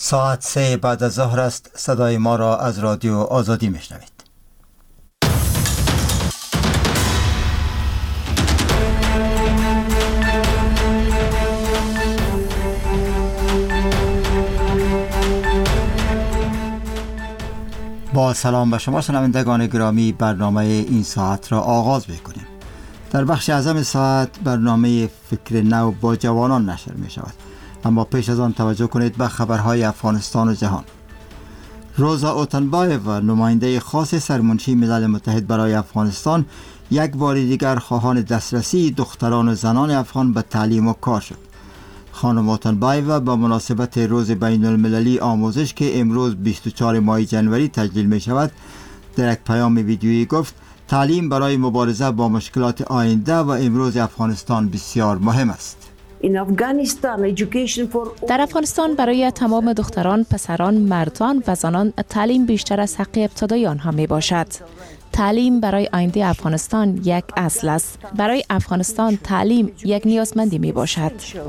ساعت 3 بعد از ظهر است. صدای ما را از رادیو آزادی میشنوید. با سلام به شما شنوندگان گرامی، برنامه این ساعت را آغاز می‌کنیم. در بخش اعظم ساعت برنامه فکر نو با جوانان نشر می شود، اما پیش از آن توجه کنید به خبرهای افغانستان و جهان. روزا اوتنبایو، نماینده خاص سرمنشی ملل متحد برای افغانستان، یک بار دیگر خواهان دسترسی دختران و زنان افغان به تعلیم و کار شد. خانم اوتنبایو به مناسبت روز بین المللی آموزش که امروز 24 ماه جنوری تجلیل می شود، در یک پیام ویدیویی گفت تعلیم برای مبارزه با مشکلات آینده و امروز افغانستان بسیار مهم است. در افغانستان برای تمام دختران، پسران، مردان و زنان تعلیم بیشتر از حق ابتدایی آنها می باشد. تعلیم برای آینده افغانستان یک اصل است. برای افغانستان تعلیم یک نیازمندی می باشد.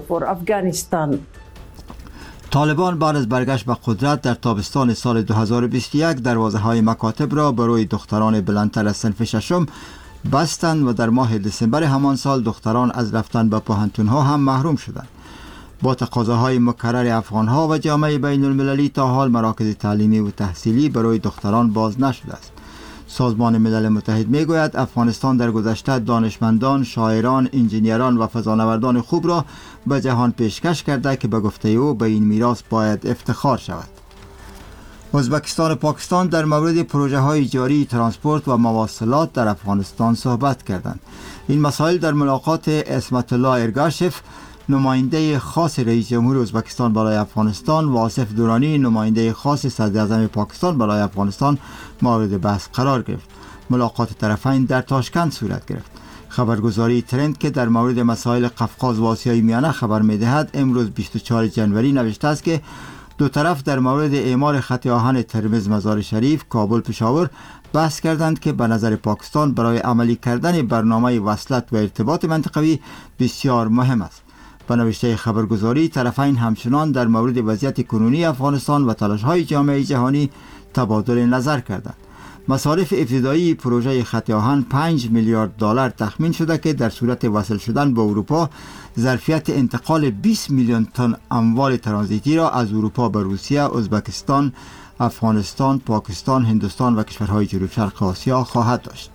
طالبان بعد از برگشت به قدرت در تابستان سال 2021 دروازه‌های مکاتب را برای دختران بلندتر از صنف ششم بستند و در ماه دسامبر همان سال دختران از رفتن به پوهنتون‌ها هم محروم شدند. با تقاضاهای مکرر افغان‌ها و جامعه بین المللی تا حال مراکز تعلیمی و تحصیلی برای دختران باز نشده است. سازمان ملل متحد میگوید افغانستان در گذشته دانشمندان، شاعران، انجینیران و فضانوردان خوب را به جهان پیشکش کرده که به گفته او به این میراث باید افتخار شود. ازبکستان و پاکستان در مورد پروژه های جاری ترانسپورت و مواصلات در افغانستان صحبت کردند. این مسائل در ملاقات اسمت الله ارگاشف، نماینده خاص رئیس جمهور ازبکستان برای افغانستان، و آصف درانی، نماینده خاص صدر اعظم پاکستان برای افغانستان مورد بحث قرار گرفت. ملاقات طرفین در تاشکند صورت گرفت. خبرگزاری ترند که در مورد مسائل قفقاز و آسیای میانه خبر می‌دهد امروز 24 جنوری نوشته است که دو طرف در مورد اعمار خط آهن ترمز مزار شریف کابل پشاور بحث کردند که به نظر پاکستان برای عملی کردن برنامه وصلت و ارتباط منطقوی بسیار مهم است. به نوشته خبرگزاری طرفین همچنان در مورد وضعیت کنونی افغانستان و تلاش‌های جامعه جهانی تبادل نظر کردند. مصارف ابتدایی پروژه خط آهن 5 میلیارد دلار تخمین شده که در صورت وصل شدن به اروپا ظرفیت انتقال 20 میلیون تن اموال ترانزیتی را از اروپا به روسیه، ازبکستان، افغانستان، پاکستان، هندوستان و کشورهای جنوب شرق آسیا خواهد داشت.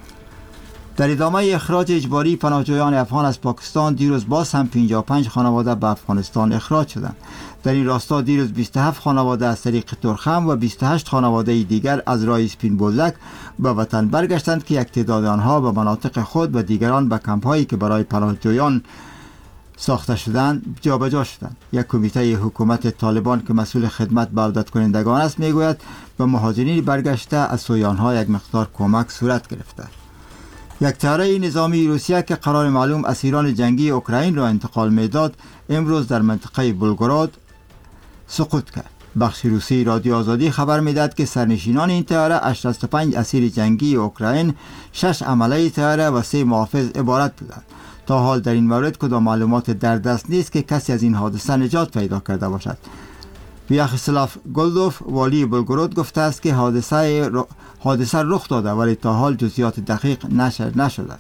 در ادامه اخراج اجباری پناهجویان افغان از پاکستان، دیروز باز هم 55 خانواده به افغانستان اخراج شدند. در این راستا دیروز 27 خانواده از طریق ترخم و 28 خانواده دیگر از راه اسپین بولدک به وطن برگشتند که یک تعداد آنها به مناطق خود و دیگران به کمپ‌هایی که برای پناهجویان ساخته شدند جابجا شدند. یک کمیته حکومت طالبان که مسئول خدمت به عودت کنندگان است میگوید به مهاجرین برگشته از سوی آنها یک مقدار کمک صورت گرفته. یک طیاره نظامی روسیه که قرار معلوم اسیران جنگی اوکراین را انتقال میداد امروز در منطقه بلگراد سقوط کرد. بخش روسی رادیو آزادی خبر میداد که سرنشینان این طیاره 85 اسیر جنگی اوکراین، 6 عمله طیاره و 3 محافظ عبارت بودند. تا حال در این مورد کدام معلومات در دست نیست که کسی از این حادثه نجات پیدا کرده باشد. ویاخسلاف گلدوف، والی بلگراد، گفته است که حادثه رخ داده ولی تا حال جزئیات دقیق نشر نشده.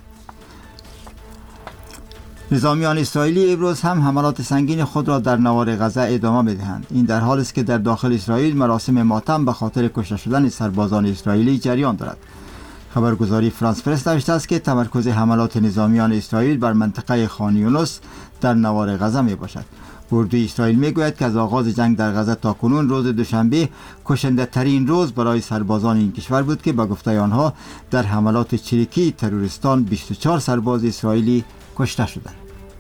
نظامیان اسرائیلی امروز هم حملات سنگین خود را در نوار غزه ادامه می‌دهند. این در حالی است که در داخل اسرائیل مراسم ماتم به خاطر کشته شدن سربازان اسرائیلی جریان دارد. خبرگزاری فرانس پرس نوشته است که تمرکز حملات نظامیان اسرائیل بر منطقه خان یونس در نوار غزه می باشد. اردوی اسرائیل می گوید که از آغاز جنگ در غزه تا کنون روز دوشنبه کشنده ترین روز برای سربازان این کشور بود که به گفته آنها در حملات چریکی تروریستان 24 سرباز اسرائیلی کشته شدند.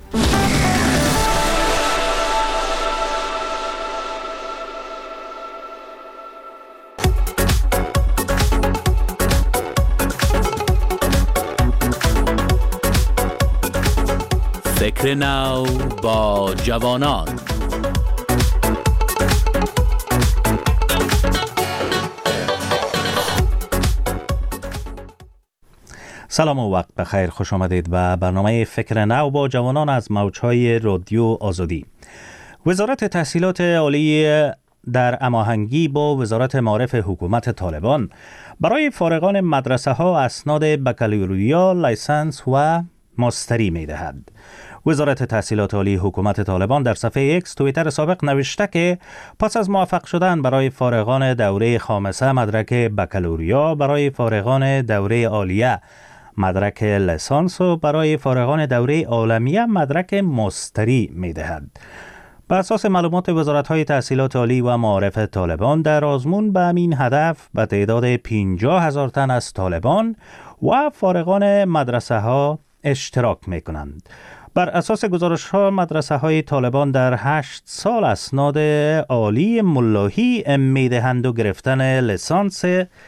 فکر نو با جوانان. سلام و وقت بخیر، خوش آمدید به برنامه فکر نو با جوانان از موجهای رادیو آزادی. وزارت تحصیلات عالی در هماهنگی با وزارت معارف حکومت طالبان برای فارغان مدرسه ها اسناد بکالوریا، لیسانس و ماستری می دهد. وزارت تحصیلات عالی حکومت طالبان در صفحه ایکس توییتر سابق نوشته که پس از موفق شدن برای فارغان دوره خامسه مدرک بکالوریا، برای فارغان دوره عالیه مدرک لیسانس و برای فارغان دوره عالمیه مدرک ماستری می دهد. بر اساس معلومات وزارت‌های تحصیلات عالی و معارف طالبان در آزمون به همین هدف به تعداد 50,000 تن از طالبان و فارغان مدرسه ها اشتراک می کنند. بر اساس گزارش ها مدرسه های طالبان در 8 سال اسناد عالی ملاحی می دهند و گرفتن لیسانس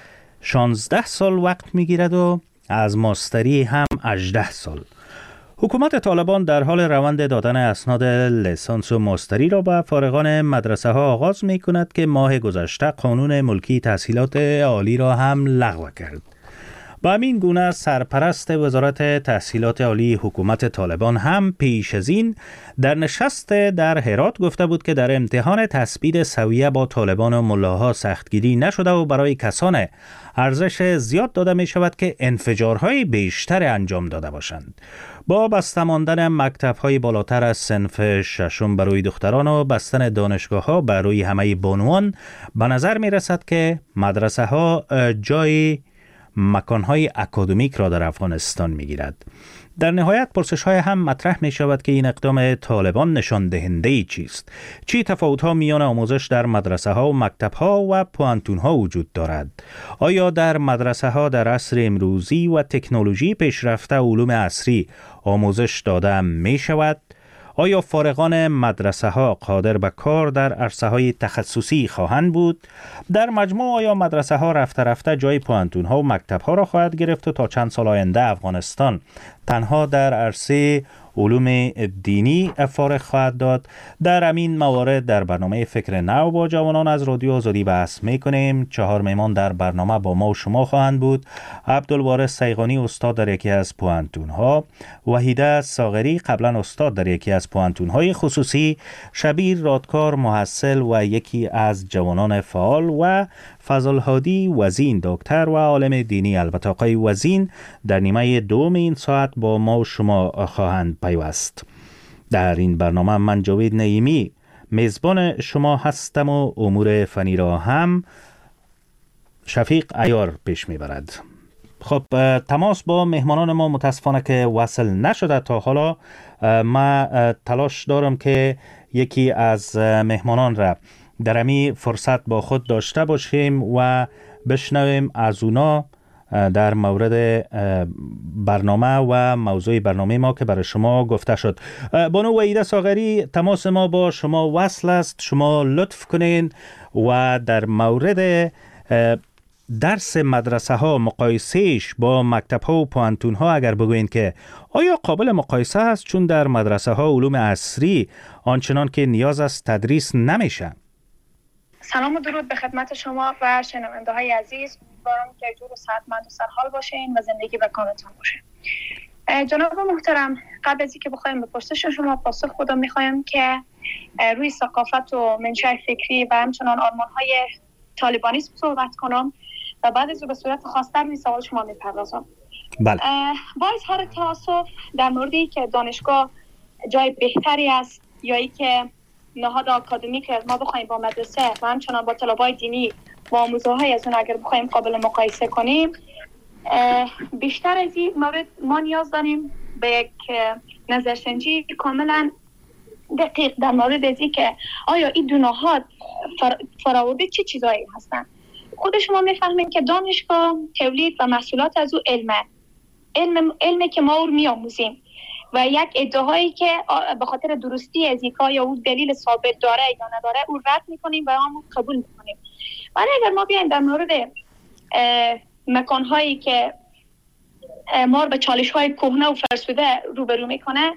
16 سال وقت می گیرد و از ماستری هم 18 سال. حکومت طالبان در حال روند دادن اسناد لیسانس و ماستری را به فارغان مدرسه ها آغاز می کند که ماه گذشته قانون ملکی تحصیلات عالی را هم لغو کرد. با همین گونه سرپرست وزارت تحصیلات عالی حکومت طالبان هم پیش از این در نشست در هرات گفته بود که در امتحان تثبیت سویه با طالبان و ملاها سختگیری نشده و برای کسان ارزش زیاد داده می شود که انفجارهای بیشتر انجام داده باشند. با بسته ماندن مکتب‌های بالاتر از صنف ششم برای دختران و بستن دانشگاه‌ها برای همه بانوان به نظر می رسد که مدرسه ها جای مکانهای اکادمیک را در افغانستان می گیرد. در نهایت پرسش های هم مطرح می شود که این اقدام طالبان نشان دهنده چیست؟ چی تفاوت ها میان آموزش در مدرسه ها و مکتب ها و پوانتون ها وجود دارد؟ آیا در مدرسه ها در عصر امروزی و تکنولوژی پیشرفته علوم عصری آموزش داده می شود؟ آیا فارغان مدرسه ها قادر به کار در عرصه های تخصصی خواهند بود؟ در مجموع آیا مدرسه ها رفته رفته جای پوانتون ها و مکتب ها را خواهد گرفت و تا چند سال آینده افغانستان تنها در عرصه علوم دینی فارغ خواهد داد؟ در همین موارد در برنامه فکر نو با جوانان از رادیو آزادی بحث میکنیم. 4 مهمان در برنامه با ما و شما خواهند بود: عبدالوارث سیغانی، استاد در یکی از پوانتون ها، وحیده ساغری، قبلا استاد در یکی از پوانتون های خصوصی، شبیر رادکار، محصل و یکی از جوانان فعال، و فضل هادی وزین، دکتر و عالم دینی. البته آقای وزین در نیمه دوم این ساعت با ما و شما خواهند پیوست. در این برنامه من جاوید نعیمی میزبان شما هستم و امور فنی را هم شفیق عیار پیش میبرد. خب، تماس با مهمانان ما متاسفانه که وصل نشده تا حالا. ما تلاش دارم که یکی از مهمانان را در امی فرصت با خود داشته باشیم و بشنویم از اونا در مورد برنامه و موضوع برنامه ما که برای شما گفته شد. بانو وحیده ساغری، تماس ما با شما وصل است. شما لطف کنین و در مورد درس مدرسه ها مقایسهش با مکتب ها و پوانتون ها اگر بگوین که آیا قابل مقایسه است، چون در مدرسه ها علوم عصری آنچنان که نیاز است تدریس نمیشه. سلام و درود به خدمت شما و شنونده های عزیز. امیدوارم که جور و صحتمند و سرحال باشین و زندگی به کامتون باشه. جناب محترم، قبل از اینکه بخوایم به پرسش شما پاسخ بدم، میخوایم که روی ثقافت و منشأ فکری و همچنان آرمان‌های طالبانیسم صحبت کنم و بعد از او به صورت خاص‌تر روی سوال شما میپردازم. بله. با اظهار تأسف در موردی که دانشگاه جای بهتری است یا ای که نهاد آکادمیک ما بخوایم با مدرسه و همچنان با طلبای دینی و آموزه‌های از اون اگر بخوایم قابل مقایسه کنیم، بیشتر از این مورد ما نیاز داریم به یک نظرسنجی کاملا دقیق در مورد از این که آیا این دو نهاد فراورده چه چیزایی هستن. خود شما میفهمین که دانشگاه تولید و محصولات از او علمه که ما او میآموزیم و یک ادعایی که به خاطر درستی از یک یا او دلیل ثابت داره یا نداره او رد میکنیم و همون قبول میکنیم. ولی اگر ما بیایم در مورد مکانهایی که ما به چالش‌های کهنه و فرسوده روبرو میکنه،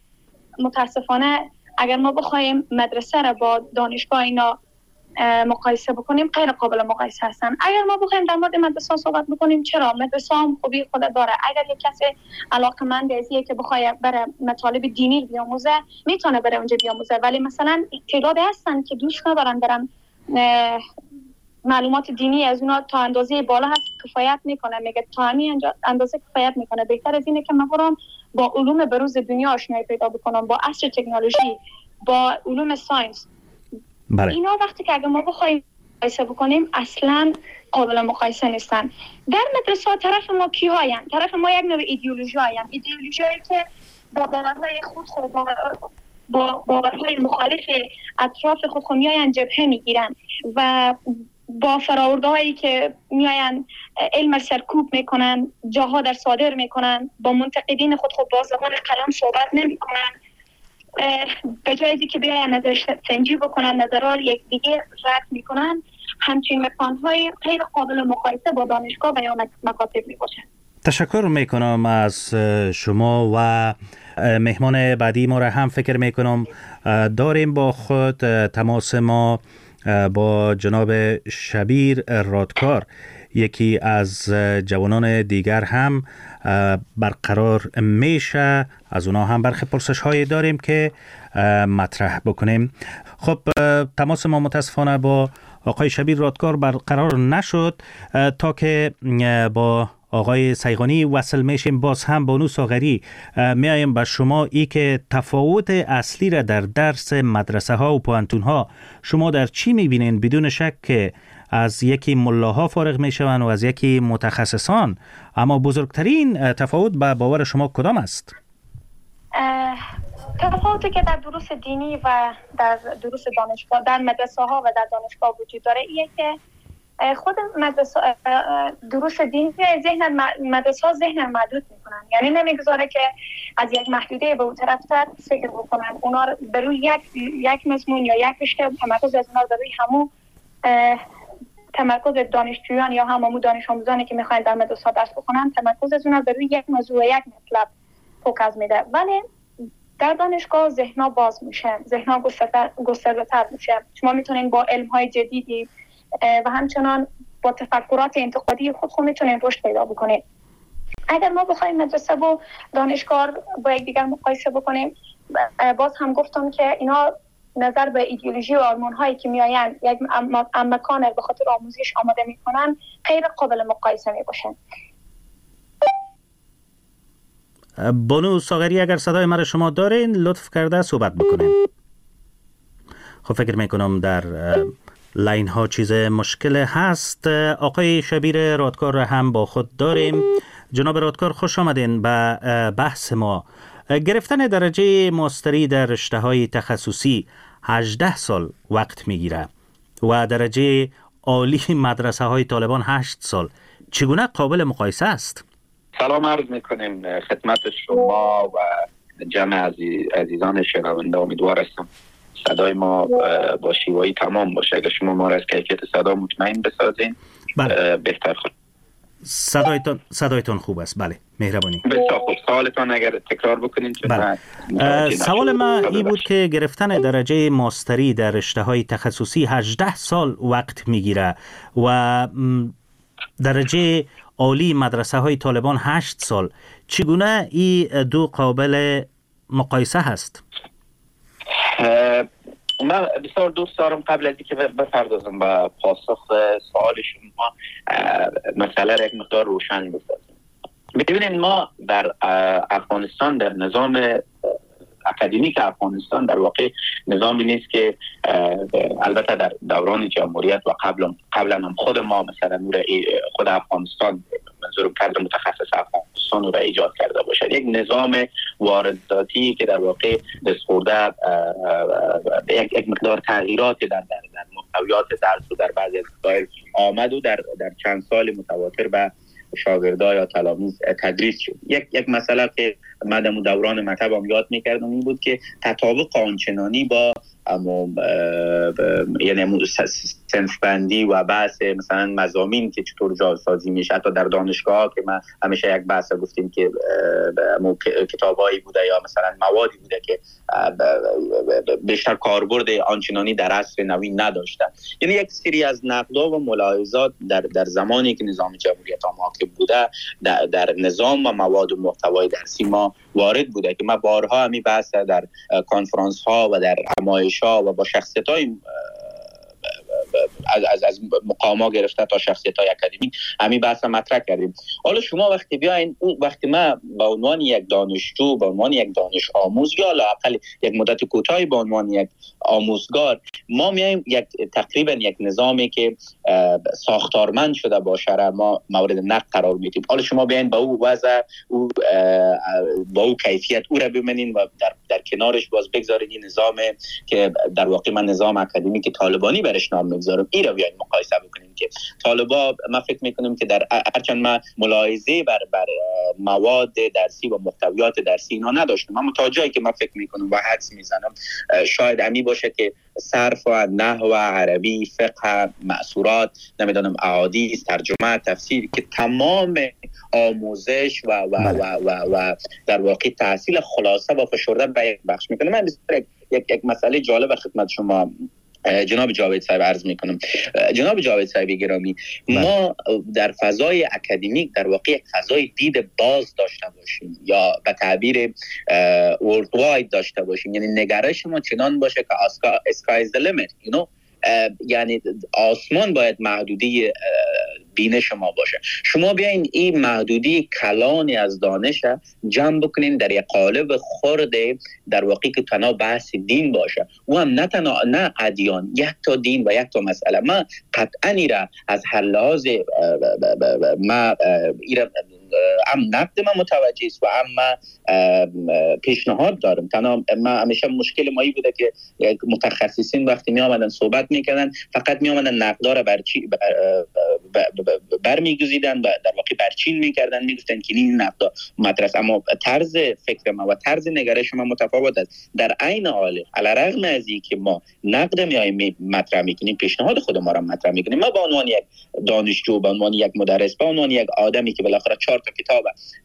متاسفانه اگر ما بخوایم مدرسه را با دانشگاه اینا مقایسه بکنیم غیر قابل مقایسه هستن. اگر ما بخوایم در مورد مدرسه صحبت بکنیم، چرا مدرسه هم خوبی خود داره. اگر یک کسی علاقه‌مند ازیه که بخواد بره مطالب دینی بیاموزه، میتونه بره اونجا بیاموزه، ولی مثلا تعداد هستن که دوست ندارن برن معلومات دینی از اونا تا اندازه بالا هست کفایت میکنه، میگه تا همین اندازه کفایت میکنه. بهتر از اینه که من برام با علوم بروز دنیا آشنایی پیدا بکنم، با عصر تکنولوژی، با علوم ساینس. بله. اینا وقتی که اگه ما بخوایم مقایسه بکنیم اصلا قابل مقایسه نیستن. در مدرسه طرف ما کی هاین؟ طرف ما یک نوع ایدئولوژی هاین، ایدئولوژیایی که با باورهای خود با باورهای مخالف اطراف خود میاین جبهه میگیرن و با فراوردهایی که میاین علم سرکوب میکنن، جاها در صادر میکنن، با منتقدین خود با زبان قلم صحبت نمیکنن، به جایی که بیاین نظر سنجی بکنن، نظرات یک دیگه رد میکنن. همچین مکانهای غیر قابل مقایسه با دانشگاه و یا مکاتب میباشن. تشکر میکنم از شما و مهمان بعدی ما را هم فکر میکنم داریم با خود تماس ما با جناب شبیر رادکار، یکی از جوانان دیگر هم برقرار میشه. از اونا هم برخی پرسش هایی داریم که مطرح بکنیم. خب تماس ما متاسفانه با آقای شبیر رادکار برقرار نشد. تا که با آقای سیغانی وصل میشیم باز هم بانو ساغری میایم به شما ای که تفاوت اصلی را در درس مدرسه ها و پوهنتون ها شما در چی میبینین؟ بدون شک که از یکی ملاها فارغ میشوند و از یکی متخصصان، اما بزرگترین تفاوت به باور شما کدام است؟ تفاوتی که در دروس دینی و در دروس دانشگاه، در مدرسه ها و در دانشگاه وجود داره اینه که خود مدرسه دروس دینی مدرسه ها ذهن محدود میکنن، یعنی نمیگذاره که از یک محدوده به اون طرف فکر بکنن. اونا به روی یک مضمون یا یک رشته تمرکز از اونا به روی همون تمرکز دانشجویان یا همون دانش آموزانی که میخواین در مدرسه درس بخونن تمرکز از اونا به روی یک موضوع و یک مطلب فوکس میده. ولی در دانشگاه ذهن‌ها باز میشه، ذهن‌ها گسترده‌تر میشه. شما میتونین با علم‌های جدیدی و همچنان با تفکرات انتقادی خود میتونین رشد پیدا بکنید. اگر ما بخوایم مدرسه و دانشگاه با یکدیگر مقایسه بکنیم، باز هم گفتم که اینا نظر به ایدئولوژی و آرمان‌هایی که میآیند یک مکان به خاطر آموزش آماده میکنن غیر قابل مقایسه میباشن. بانو ساغری اگر صدای مرا شما دارین لطف کرده صحبت بکنین. خب فکر میکنم در لاین ها چیز مشکل هست. آقای شبیر رادکار را هم با خود داریم. جناب رادکار خوش آمدین به بحث ما. گرفتن درجه ماستری در رشته های تخصصی 18 سال وقت میگیره و درجه عالی مدرسه های طالبان 8 سال. چگونه قابل مقایسه است؟ سلام عرض میکنیم خدمت شما و جمع عزیزان شنونده. امیدوار هستم صدای ما با شیوایی تمام باشه. اگر شما ما را از کیفیت صدا مطمئن بسازین بهتر خود. صدایتان خوب است. بله مهربانی. بسیار خوب. سوالتان اگر تکرار بکنین. سوال ما این بود که گرفتن درجه ماستری در رشته های تخصصی 18 سال وقت میگیره و درجه عالی مدرسه های طالبان 8 سال. چگونه این دو قابل مقایسه هست؟ من بسیار دوست دارم قبل از اینکه بپردازم به پاسخ سوال شما مسئله را یک مقدار روشن بسازیم. ببینید ما در افغانستان در نظام اکادمیک افغانستان در واقع نظامی نیست که البته در دوران جمهوریت و قبلا هم خود ما مثلا خود افغانستان منظورم کادر متخصص افغانستان را ایجاد کرده باشد. یک نظام وارداتی که در واقع دستخورده یک مقدار تغییرات در محتویات درس و در بعضی از مسائل آمد و در چند سال متواتر به شاگردان یا تلامید تدریس شد. یک مسئله که من در دوران مکتبم یاد میکردم این بود که تطابق آنچنانی با یعنی صنف بندی و بحث مثلا مضامین که چطور جاسازی میشه. حتی در دانشگاه که ما همیشه یک بحث گفتیم که کتابایی بوده یا مثلا موادی بوده که بیشتر کاربرد آنچنانی در عصر نوین نداشته. یعنی یک سری از نقدها و ملاحظات در زمانی که نظام جمهوریت حاکم بوده در نظام و مواد و محتوای درسی ما وارد بوده که ما بارها همی بحث در کنفرانس ها و در نمایش ها و با شخصیت های از مقام‌ها گرفته تا شخصیت‌های اکادمیک همین بحث مطرح کردیم. حالا شما وقتی بیاین وقتی ما به عنوان یک دانشجو، به عنوان یک دانش آموز یا لااقل یک مدت کوتاهی به عنوان یک آموزگار ما میایم تقریبا یک نظامی که ساختارمند شده باشه را ما مورد نقد قرار میدیم. حالا شما بیاین با او وضع او با او کیفیت او را ببینین و در کنارش باز بگذارید این نظام که در واقع من نظام اکادمیک طالبانی برش نام میگذارم این را بیاین مقایسه بکنیم که طالبا ما فکر میکنیم که در هرچند ما ملاحظه بر مواد درسی و محتویات درسی اینا نداشتیم، اما تا جایی که من فکر میکنم و حدس میزنم شاید امی باشه که صرف و نحو و عربی، فقه، معصورات، نمیدونم احادیث، ترجمه، تفسیر که تمام آموزش و در واقع تحصیل خلاصه و فشرده به یک بخش میکنه. من یک مسئله جالب خدمت شما جناب جاوید صاحب عرض میکنم. جناب جاوید صاحب گرامی، ما در فضای اکادمیک در واقع یک فضای دید باز داشته باشیم یا به تعبیر ورلدواید داشته باشیم، یعنی نگرش ما چنان باشه که sky is the limit, you know؟ یعنی آسمان باید محدودی بینش ما باشه. شما بیاین این محدودی کلانی از دانش جمع بکنین در یک قالب خورده در واقع که تنها بحث دین باشه و هم نه ادیان، یک تا دین و یک تا مسئله. ما قطعا ایره از هر لحاظ ما ایره هم نقد ما متوجه است و هم پیشنهاد دارم. تنها ما همیشه مشکل مایی بوده که متخصصین وقتی می آمدن صحبت میکردن فقط می آمدن نقدا را برمیگزیدن و در واقع برچین میکردن، میگفتن که این نقدا مدرسه. اما طرز فکر ما و طرز نگرش ما متفاوت است. در عین حال علیرغم از اینکه ما نقد میایم مطرح میکنیم، پیشنهاد خود ما را مطرح میکنیم، ما به عنوان یک دانشجو، به عنوان یک مدرس، به عنوان یک آدمی که بالاخره 4 تا کتاب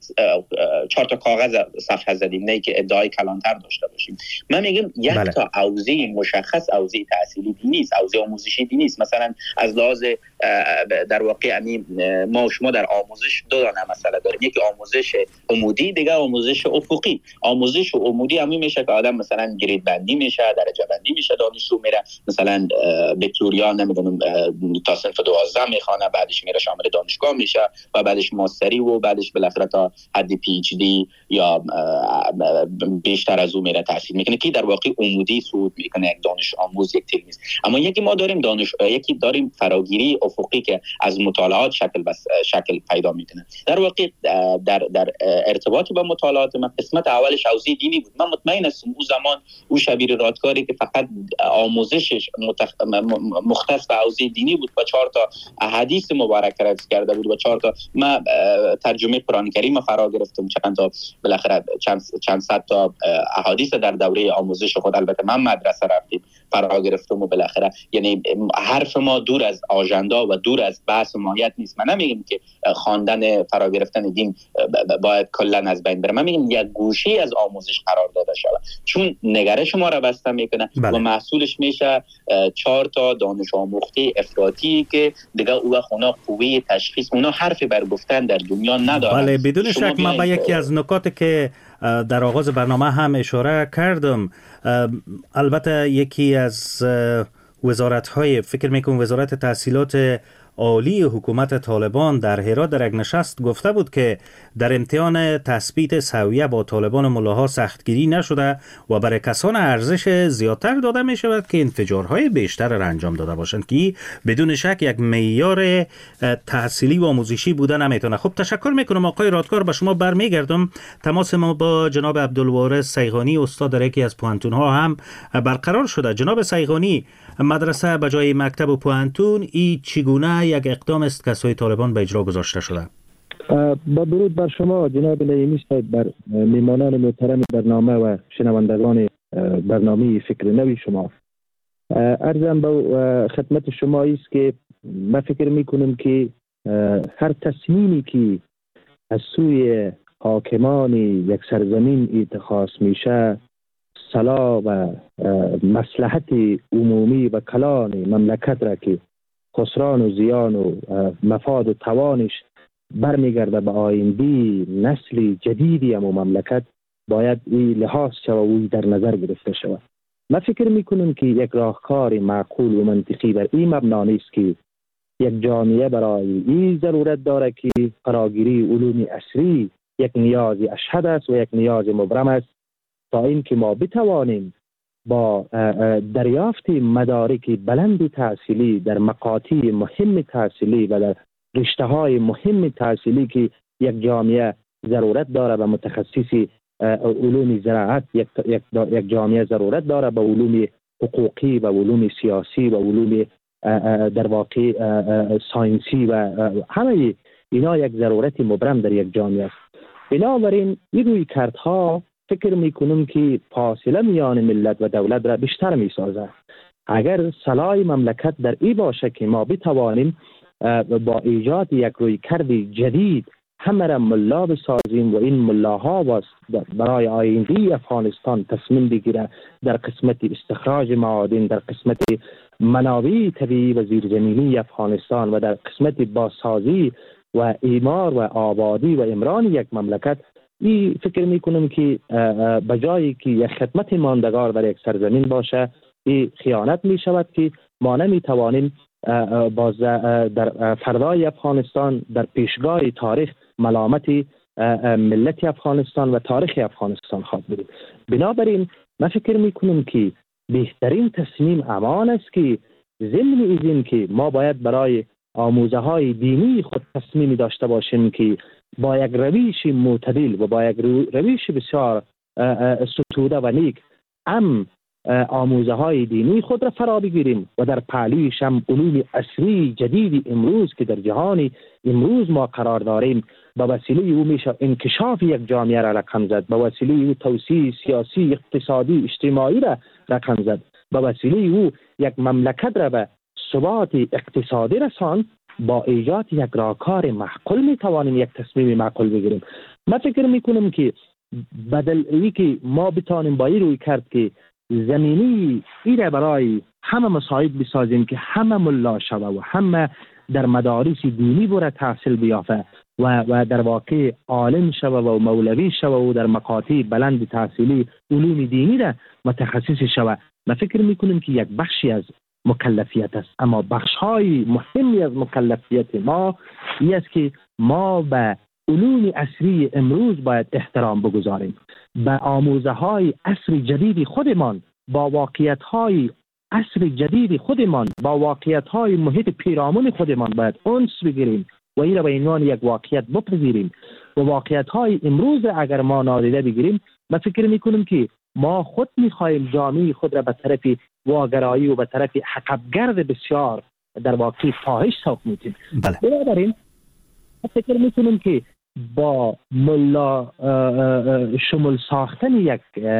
4 تا کاغذ صفحه زدیم، نه که ادعای کلانتر داشته باشیم. من میگم یک تا حوزه مشخص، حوزه تحصیلی دینی است، حوزه آموزشی دینی است. مثلا از لحاظ در واقع ما و شما در آموزش دو دانه مسئله داریم، یکی آموزش عمودی، دیگه آموزش افقی. آموزش عمودی همین میشه که آدم مثلا گرید بندی میشه، درجه بندی میشه، دانشجو میره مثلا بکالوریا نمیدونم تا صنف 12 میخونه، بعدش میره شامل دانشگاه میشه و بعدش ماستری و بعدش بالاخره تا حد پی اچ دی یا بیشتر از اون میره تحصیل میکنه که در واقع عمودی صعود میکنه یک دانش آموز، یک تلمیذ. اما یکی ما داریم یکی داریم فراگیری افقی که از مطالعات شکل پیدا میکنه. در واقع در ارتباط با مطالعات من قسمت اولش حوزه دینی بود. من مطمئن هستم اون زمان اون شبیر رادکاری که فقط آموزشش مختص به حوزه دینی بود و 4 تا احادیث مبارک رد کرده بود و 4 تا ما ترجمه قرآن کریم فرا گرفتم، چند تا بالاخره چند صد تا احادیث در دوره آموزش خود، البته من مدرسه رفتیم، فرا گرفتم و بالاخره یعنی حرف ما دور از آژاندا و دور از بحث ماهیت نیست. من نمیگم که خواندن فرا گرفتن دین باید کلا از بین بره، من میگم یک گوشه از آموزش قرار داده شده چون نگرش ما را بسته میکنه و محصولش میشه 4 تا دانش آموخته افراطی که دیگه او خونه قوه تشخیص اونا حرفی بر گفتن در دنیا نداره. بله بدون شک ما به یکی از نکاتی که در آغاز برنامه هم اشاره کردم، البته یکی از وزارت‌های فکر میکنم وزارت تحصیلات عالی حکومت طالبان در هرات در یک نشست گفته بود که در امتحان تثبیت سویه با طالبان و ملاها سختگیری نشده و برای کسان ارزش زیادتر داده می شود که انفجارهای بیشتر را انجام داده باشند که بدون شک یک معیار تحصیلی و آموزشی بودن نمیتونه. خب تشکر میکنم آقای رادکار، به شما برمیگردم. تماس ما با جناب عبدالوارث صیغانی استاد در یکی از پوهنتون‌ها هم برقرار شده. جناب صیغانی، مدرسه به جای مکتب و پوهنتون ای چگونه یک اقدام است که سوی طالبان به اجرا گذاشته شده؟ با درود بر شما جناب لیمی صاحب، بر میهمانان محترم برنامه و شنوندگان برنامه فکر نوی شما. عرضم به خدمت شما است که من فکر میکنم که هر تصمیمی که از سوی حاکمان یک سرزمین اتخاذ میشه صلاح و مصلحت عمومی و کلان مملکت را که خسران و زیان و مفاد و توانش برمیگرده به آینده نسل جدیدی هم و مملکت باید این لحاظ شود و در نظر گرفته شود. من فکر میکنم که یک راهکار معقول و منطقی بر این مبنا نیست که یک جامعه برای این ضرورت داره که فراگیری علوم عصری یک نیاز اشهد است و یک نیاز مبرم است تا اینکه ما بتوانیم با دریافت مدارک بلند تحصیلی در مقاطع مهم تحصیلی و در رشته های مهم تحصیلی که یک جامعه ضرورت داره و متخصصی علوم زراعت، یک جامعه ضرورت داره به علوم حقوقی و علوم سیاسی و علوم در واقع ساینسی و همه اینا یک ضرورت مبرم در یک جامعه است. بنابراین این روی کردها فکر میکنم که فاصله میان ملت و دولت را بیشتر میسازد. اگر صلاح مملکت در این باشه که ما بتوانیم با ایجاد یک روی کرد جدید همه را ملا بسازیم و این ملاها برای آینده افغانستان تصمیم بگیره در قسمت استخراج معادن، در قسمت منابع طبیعی و زیرزمینی افغانستان و در قسمت بازسازی و اعمار و آبادی و عمران یک مملکت، این فکر میکنم که بجایی که یک خدمت ماندگار در یک سرزمین باشه، این خیانت میشود که ما نمیتوانیم باز در فردای افغانستان در پیشگاه تاریخ ملامت ملت افغانستان و تاریخ افغانستان خواد بریم. بنابراین من فکر میکنم که بهترین تصمیم امان است که ضمن از این که ما باید برای آموزه های دینی خود تصمیمی داشته باشیم که با یک روش معتدل و با یک روش بسیار ستوده و نیک آموزه های دینی خود را فرا بگیریم و در پهلویش هم علوم عصری جدید امروز که در جهان امروز ما قرار داریم به وسیله او میشه انکشاف یک جامعه را رقم زد، به وسیله او توسعه سیاسی، اقتصادی، اجتماعی را رقم زد، به وسیله او یک مملکت را به ثبات اقتصادی رساند. با ایجاد یک راهکار معقول میتوانیم یک تصمیم معقول بگیریم. من فکر میکنم که بدل ای که ما بتوانیم با این روی کرد که زمینی ایره برای همه مصائب بسازیم که همه ملا شوه و همه در مدارس دینی بره تحصیل بیافه و در واقع عالم شوه و مولوی شوه و در مقاطع بلند تحصیلی علوم دینی را متخصص شوه. من فکر میکنم که یک بخشی از مکلفیت است، اما بخش‌های مهمی از مکلفیت ما این است که ما به علوم عصری امروز باید احترام بگذاریم، به آموزه‌های عصر جدید خودمان، با واقعیت‌های عصر جدید خودمان، با واقعیت‌های محیط پیرامون خودمان باید انس بگیریم و این را به عنوان یک واقعیت بپذیریم و واقعیت‌های امروز اگر ما نادیده بگیریم، من فکر می‌کنم که ما خود می‌خواهیم جامعه خود را به طرف واگرایی و به طرف حقبگرد بسیار در واقع فاحش سوق می‌دیم. بنابراین فکر می‌کنم که با ملا شمول ساختن یک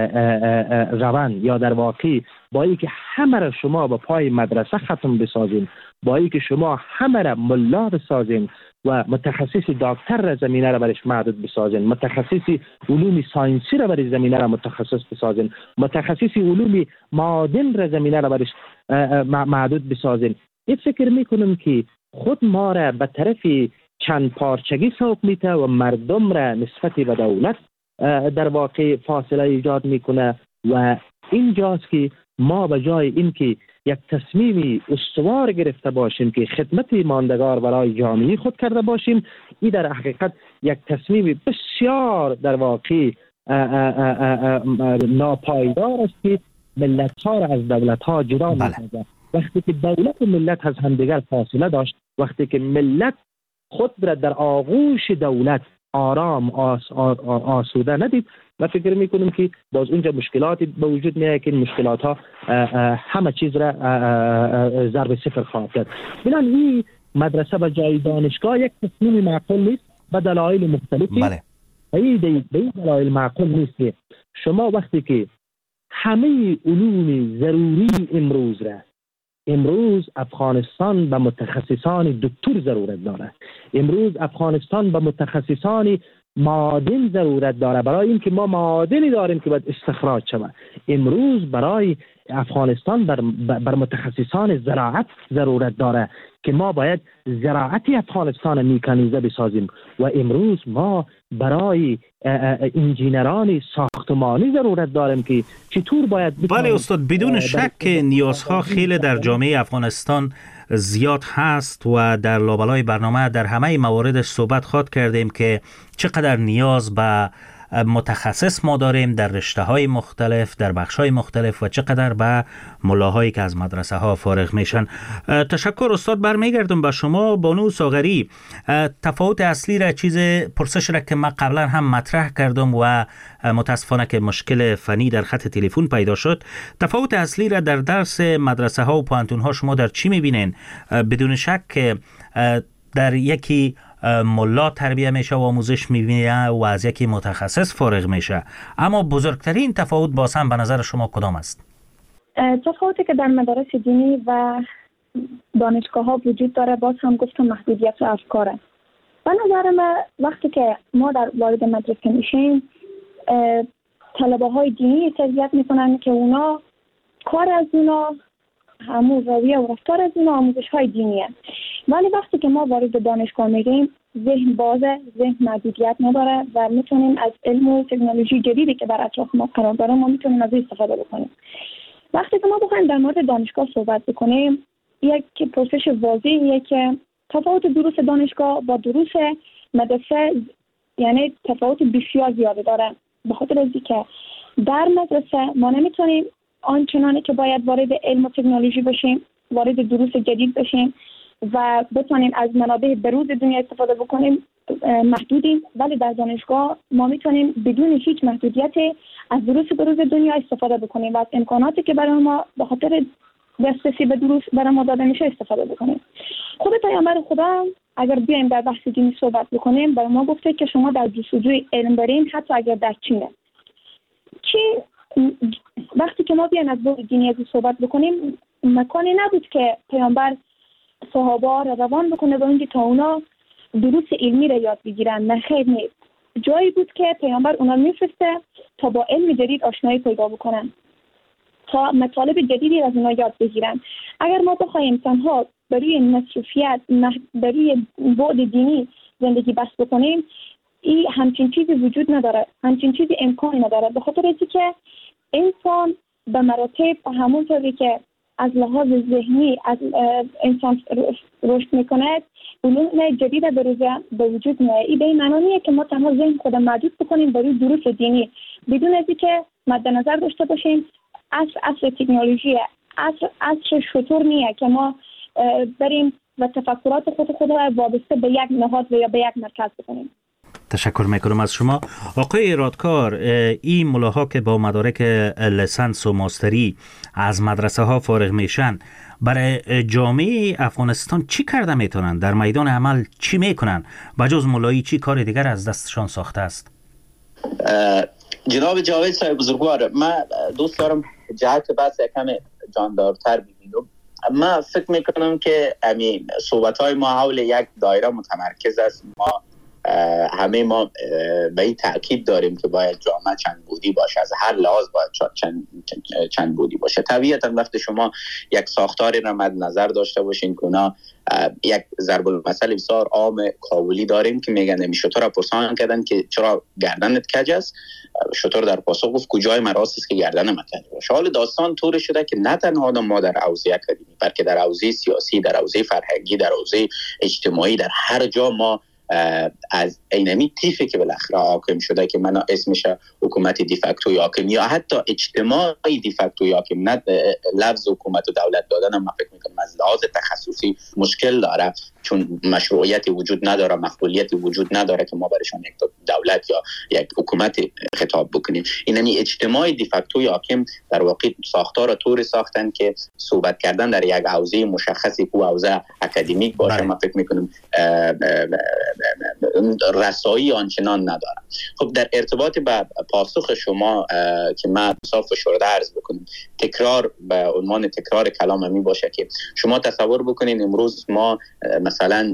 روند یا در واقع با اینکه همه را شما به پای مدرسه ختم بسازیم، با اینکه شما همه را ملا بسازیم و متخصص دکتر را زمینه را برش محدود بسازین، متخصص علوم ساینسی را برش زمینه را متخصص بسازین، متخصص علوم معادن را زمینه را برش محدود بسازین، این فکر میکنم که خود ما را به طرف چند پارچگی سوق میته و مردم را نسبت به دولت در واقع فاصله ایجاد میکنه و اینجاست که ما به جای اینکه یک تصمیمی استوار گرفته باشیم که خدمت ماندگار برای جامعه خود کرده باشیم، این در حقیقت یک تصمیم بسیار در واقع ناپایدار است که ملت ها را از دولت ها جدا می‌سازد. وقتی که دولت و ملت از همدیگر فاصله داشت، وقتی که ملت خود را در آغوش دولت آرام آسوده ندید، من فکر میکنم که باز اونجا مشکلاتی به وجود میاد که این مشکلات ها همه چیز را ضرب صفر خواهد کرد. بنان این مدرسه به جای دانشگاه یک تصمیم معقول نیست به دلایل مختلفی. این دلایل معقول نیست که شما وقتی که همه علوم ضروری امروز افغانستان به متخصصان دکتر ضرورت داره، امروز افغانستان به متخصصان معادن ضرورت داره، برای اینکه ما معادنی داریم که باید استخراج شود. امروز برای افغانستان بر متخصصان زراعت ضرورت داره که ما باید زراعت افغانستان میکانیزه بسازیم و امروز ما برای انجینران ساخت ساختمانی ضرورت داریم که چطور باید بله استاد، بدون شک که نیازها خیلی در جامعه افغانستان زیاد هست و در لابلای برنامه در همه موارد صحبت خواهد کردیم که چقدر نیاز به متخصص ما داریم در رشته‌های مختلف، در بخش‌های مختلف و چقدر به ملاهایی که از مدرسه ها فارغ میشن. تشکر استاد. برمیگردم به شما بانو ساغری. تفاوت اصلی را پرسش را که من قبلا هم مطرح کردم و متاسفانه که مشکل فنی در خط تلفن پیدا شد. تفاوت اصلی را در درس مدرسه ها و پانتون ها شما در چی میبینین؟ بدون شک که در یکی ملا تربیه میشه و آموزش میبینه و از یکی متخصص فارغ میشه، اما بزرگترین تفاوت باز هم به نظر شما کدام است؟ تفاوتی که در مدارس دینی و دانشگاه ها وجود داره باز هم گفتم محدودیت افکاره. به نظر من وقتی که ما در وارد مدرسه میشیم طلبه های دینی تربیت میکنن که اونا کار از اونا همون رویه و رفتار از اونا آموزش های دینیه، ولی وقتی که ما وارد دانشگاه میریم ذهن بازه، ذهن محدودیت نداره و میتونیم از علم و تکنولوژی جدیدی که در اطراف ما قرار داره ما میتونیم از استفاده بکنیم. وقتی که ما بخوایم در مورد دانشگاه صحبت بکنیم، یک پرسش واضحیه که تفاوت دروس دانشگاه با دروس مدرسه یعنی تفاوت بسیار زیاده داره، به خاطر از اینکه در مدرسه ما نمیتونیم آنچنانی که باید وارد علم و تکنولوژی بشیم، وارد دروس جدید بشیم و بتونیم از منابع بروز دنیا استفاده بکنیم، محدودیم. ولی در دانشگاه ما میتونیم بدون هیچ محدودیتی از دروس بروز دنیا استفاده بکنیم و از امکاناتی که برای ما به خاطر دسترسی به دروس برای ما داده میشه استفاده بکنیم. خود پیامبر خدا اگر بیایم در بحث دینی صحبت بکنیم برای ما گفته که شما در جستجوی علم برین، حتی اگر در چینه. وقتی که ما بیایم از بود دینی از صحبت بکنیم، مکانی نبود که پیامبر صحابه را روان بکنه به اونجا تا اونا دروس علمی را یاد بگیرن. نه خیر، نیست. جایی بود که پیامبر اونا میفرسته تا با علم جدید آشنایی پیدا بکنن، تا مطالب جدیدی از اونا یاد بگیرن. اگر ما بخوایم تنها برای مصروفیت برای بعد دینی زندگی بس بکنیم، این همچین چیزی وجود نداره، همچین چیزی امکان نداره، به خاطر اینکه که انسان به مراتب همون طوری که از لحاظ ذهنی از انسان رشد میکنه، علوم جدید به وجود میاد. این به این معنیه که ما تنها ذهن خود محدود بکنیم برای دروس دینی بدون از اینکه مد نظر داشته باشیم عصر تکنولوژی، عصر شطور نیه که ما بریم و تفکرات خود وابسته به یک نهاد و یا به یک مرکز بکنیم. تشکر میکنم از شما. آقای رادکار، این ملاها که با مدارک لیسانس و ماستری از مدرسه ها فارغ میشن برای جامعه افغانستان چی کرده میتونن؟ در میدان عمل چی میکنن؟ بجز ملایی چی کار دیگر از دستشان ساخته است؟ جناب جاوید صاحب بزرگوار، من دوست دارم جهت بحث کم جاندارتر ببینم. من فکر میکنم که صحبت‌های ما حول یک دایره متمرکز است. همه ما به این تأکید داریم که باید جامعه چند بودی باشه، از هر لحاظ باید چند بودی باشه. طبیعتا وقتی شما یک ساختاری را مد نظر داشته باشین که یک ضرب المثل بسیار عام کابلی داریم که میگن شطور را پرسان کردن که چرا گردنت کج است، شطور در پاسخ گفت کجای مراست است که گردن من کج باشه. حال داستان طور شده که نه تنها ما در حوزه اکادمی بلکه در حوزه سیاسی، در حوزه فرهنگی، در حوزه اجتماعی، در هر جا ما از اینمی تیفی که بالاخره حاکم شده که من اسمش حکومت دیفکتوی حاکم یا حتی اجتماعی دیفکتوی حاکم، نه لفظ حکومت و دولت دادن من فکر میکنم از لحاظ تخصصی مشکل داره، چون مشروعیتی وجود نداره، مقبولیتی وجود نداره که ما برشان یک دولت یا یک حکومت خطاب بکنیم. اینمی اجتماعی دیفکتوی حاکم در واقع ساختار طوری ساختن که صحبت کردن در یک حوزه مشخصی که حوزه اکادمیک باشه من فکر میکنم رسایی آنچنان ندارم. خب در ارتباط به پاسخ شما که من صاف شورده عرض بکنم، تکرار به عنوان تکرار کلام همی باشه که شما تصور بکنین امروز ما مثلا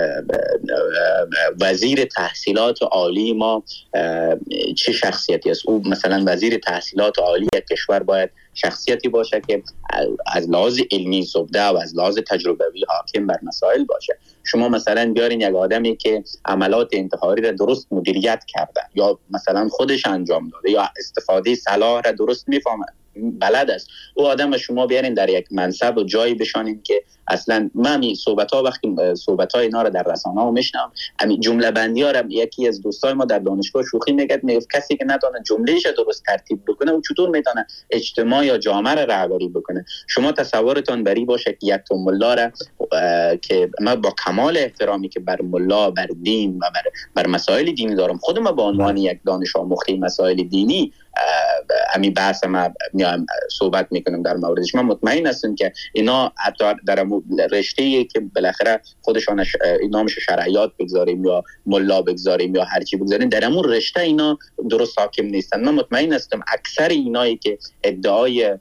وزیر تحصیلات عالی ما چه شخصیتی است؟ او مثلا وزیر تحصیلات عالی کشور باید شخصیتی باشه که از لحاظ علمی زبده و از لحاظ تجربوی حاکم بر مسائل باشه. شما مثلا بیارین یک آدمی که عملات انتحاری را درست مدیریت کرده یا مثلا خودش انجام داده یا استفاده سلاح را درست میفهمه، بلد است، او آدم شما بیارین در یک منصب و جایی بشانین که اصلا من صحبت‌ها وقتی صحبت‌های اینا رو در رسانه‌ها میشنم، همین جمله بندی‌ها رو یکی از دوستای ما در دانشگاه شوخی میگه کسی که نتونه جمله‌اش درست ترتیب بکنه او چطور میتونه اجتماع یا جامعه را رهبری بکنه؟ شما تصورتون بری باشه که یک ملا را که من با کمال احترامی که بر ملا، بر دین و بر مسائل دینی دارم، خودم به عنوان یک دانش آموخته مسائل دینی امی بحث ما صحبت میکنم در موردش، من مطمئن هستم که اینا حتی در رشته‌ای که بالاخره خودشان نامش شرعیات بگذاریم یا ملا بگذاریم یا هر چی بگذاریم، در همون رشته اینا درست حاکم نیستن. من مطمئن هستم اکثر اینایی که ادعای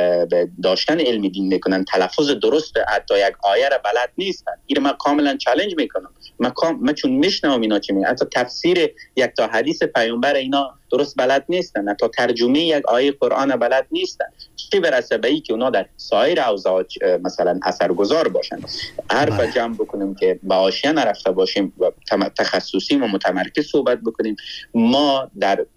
داشتن علم دین میکنن تلفظ درست حتی یک آیه را بلد نیستن. این من کاملا چالش میکنم. من چون میشنوم اینا چی میگن، حتی تفسیر یک تا حدیث پیامبر اینا درست بلد نیستن، حتی ترجمه یک آیه قرآن بلد نیستن، چه برسه به این که اونا در سایر اوضاع مثلا اثرگذار باشن. حرف جمع بکنیم که به حاشیه نرفته باشیم و تخصصی و متمرکز صحبت بکنیم. ما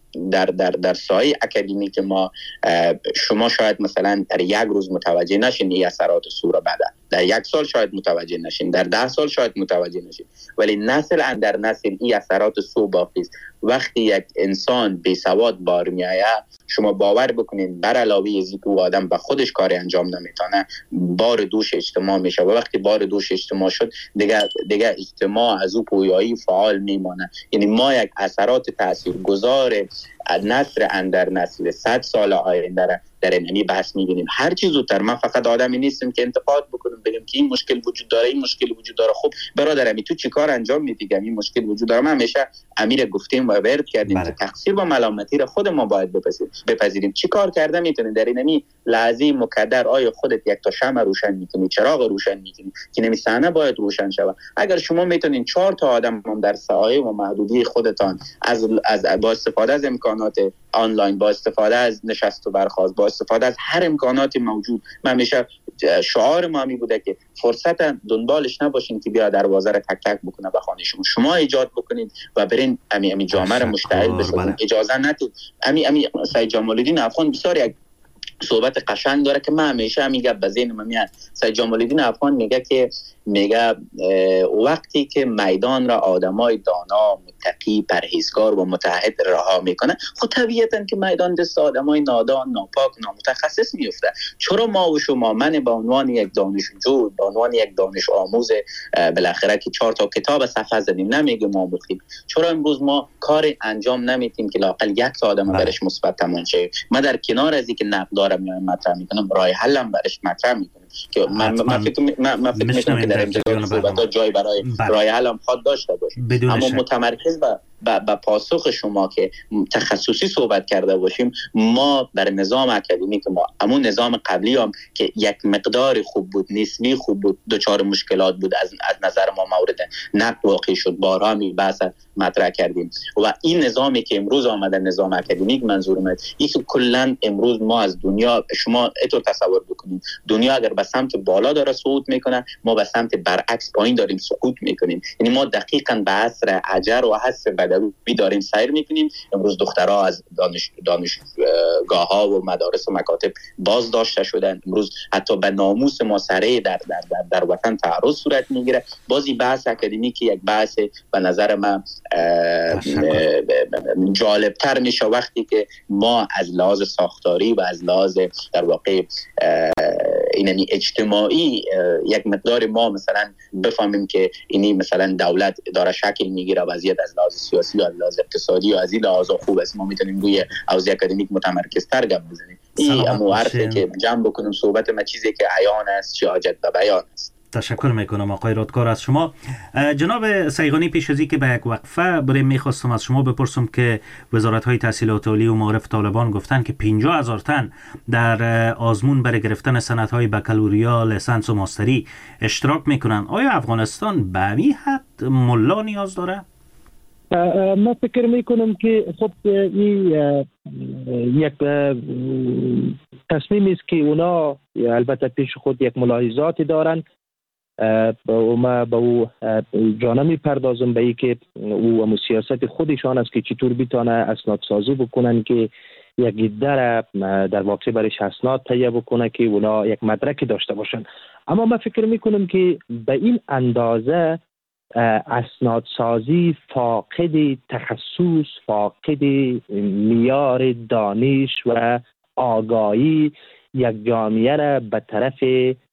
در سایه اکادمیک ما، شما شاید مثلا در یک روز متوجه نشین این اثرات سوره بده، در یک سال شاید متوجه نشین، در 10 سال شاید متوجه نشین، ولی نسل اندر نسل این اثرات سو باقی است. وقتی یک انسان بی سواد بار میآید، شما باور بکنین بر علاوه از اینکه او آدم به خودش کاری انجام نمیتونه، بار دوش اجتماع میشه و وقتی بار دوش اجتماع شد دیگه اجتماع از او پویایی فعال میمانه. یعنی ما یک اثرات تاثیرگذار نسل اندر نسل 100 سال آینده در این بحث می‌بینیم. هر چیز زودتر. من فقط آدمی نیستم که انتقاد بکنم بگم که این مشکل وجود داره، این مشکل وجود داره. خب برادرم تو چی کار انجام میدی که این مشکل وجود داره؟ من همیشه امیر گفتیم و ورد کردیم که تقصیر و ملامتی را خود ما باید بپذیریم. چی کار کرده میتونی در این لحظه مقدر؟ آیا خودت یک تا شمع روشن میکنی، چراغ روشن میکنی که نمی صحنه باید روشن شود؟ اگر شما میتونین 4 تا آدم هم در سایه و محدودی خودتان از با استفاده از امکانات آنلاین، با استفاده از نشست و برخاست، با استفاده از هر امکاناتی موجود، من همیشه شعار ما می بوده که فرصت دنبالش نباشین که بیا دروازه را تک تک بکنه به خانه شما ایجاد بکنید و برین امی جامعه را مشتعل بشید. اجازه ندید. امی سید جمال الدین افغان بسیار یک صحبت قشنگ داره که من همیشه میگم به ذهن من میاد. سید جمال الدین افغان میگه وقتی که میدان را آدمای دانا، متقی، پرهیزگار و متعهد رها میکنه، خب طبیعتا که میدان دست آدمای نادان، ناپاک، نامتخصص میفته. چرا ما و شما، من به عنوان یک دانشجو، به عنوان یک دانش آموز بالاخره که 4 تا کتاب صفحه زدیم، نمیگه ما مختیم، چرا امروز ما کار انجام نمیدیم که لااقل یک تا آدم برش مثبت تمام شه؟ ما در کنار از اینکه نقد دارم یا مطرح میکنم، راه حلم برش مطرح میکنم که من فکر میکنم که در امتحان صحبت‌ها جای برای راه حل هم خواهد داشته باشه. اما متمرکز با پاسخ شما که تخصصی صحبت کرده باشیم، ما بر نظام اکادمیک ما، همون نظام قبلی هم که یک مقدار خوب بود، نسبی خوب بود، دچار مشکلات بود، از نظر ما مورد نقد واقع شد، بارها بحث مطرح کردیم. و این نظامی که امروز آمده، نظام اکادمیک، منظورم اینه که کلا امروز ما از دنیا، شما اینطور تصور بکنید دنیا اگر به سمت بالا داره صعود میکنه، ما به سمت برعکس پایین داریم سقوط میکنیم. یعنی ما دقیقاً به عصر عجر و عصر بدوی داریم سیر میکنیم. امروز دخترها از دانشگاه‌ها و مدارس و مکاتب باز داشته شدن. امروز حتی به ناموس ما سره در وطن تعرض صورت میگیره. بازی بحث اکادمیک یک بحث به نظر من جالبتر میشه وقتی که ما از لحاظ ساختاری و از لحاظ در واقع اینمی اجتماعی یک مقدار ما مثلا بفهمیم که اینی مثلا دولت داره شکل میگیره، وضعیت از لحاظ سیاسی و از لحاظ اقتصادی و از این لحاظ خوب است، ما میتونیم روی حوزه اکادمیک متمرکزتر گپ بزنیم. این امو حرفی که جمع بکنم صحبت ما چیزی که عیان است، چه حاجت به بیان است. تشکر میکنم آقای رادکار از شما. جناب سیغانی، پیش از اینکه به یک وقفه بریم، میخواستم از شما بپرسم که وزارت‌های تحصیلات عالی و معارف طالبان گفتن که 50,000 تن در آزمون برای گرفتن سندهای بکالوریا، لیسانس و ماستری اشتراک میکنن. آیا افغانستان به این حد ملا نیاز داره؟ من فکر میکنم که خب این یک تصمیمی است که اونا البته پیش خود یک ملاحظاتی دارن و ما به او جانب میپردازم به ای که او سیاست خودشان است که چطور بیتانه اسنادسازی بکنن که یک در واقع برش اسناد تهیه بکنه که اونا یک مدرکی داشته باشن. اما من فکر میکنم که به این اندازه اسنادسازی فاقد تخصص، فاقد معیار دانش و آگاهی یک جامعه را به طرف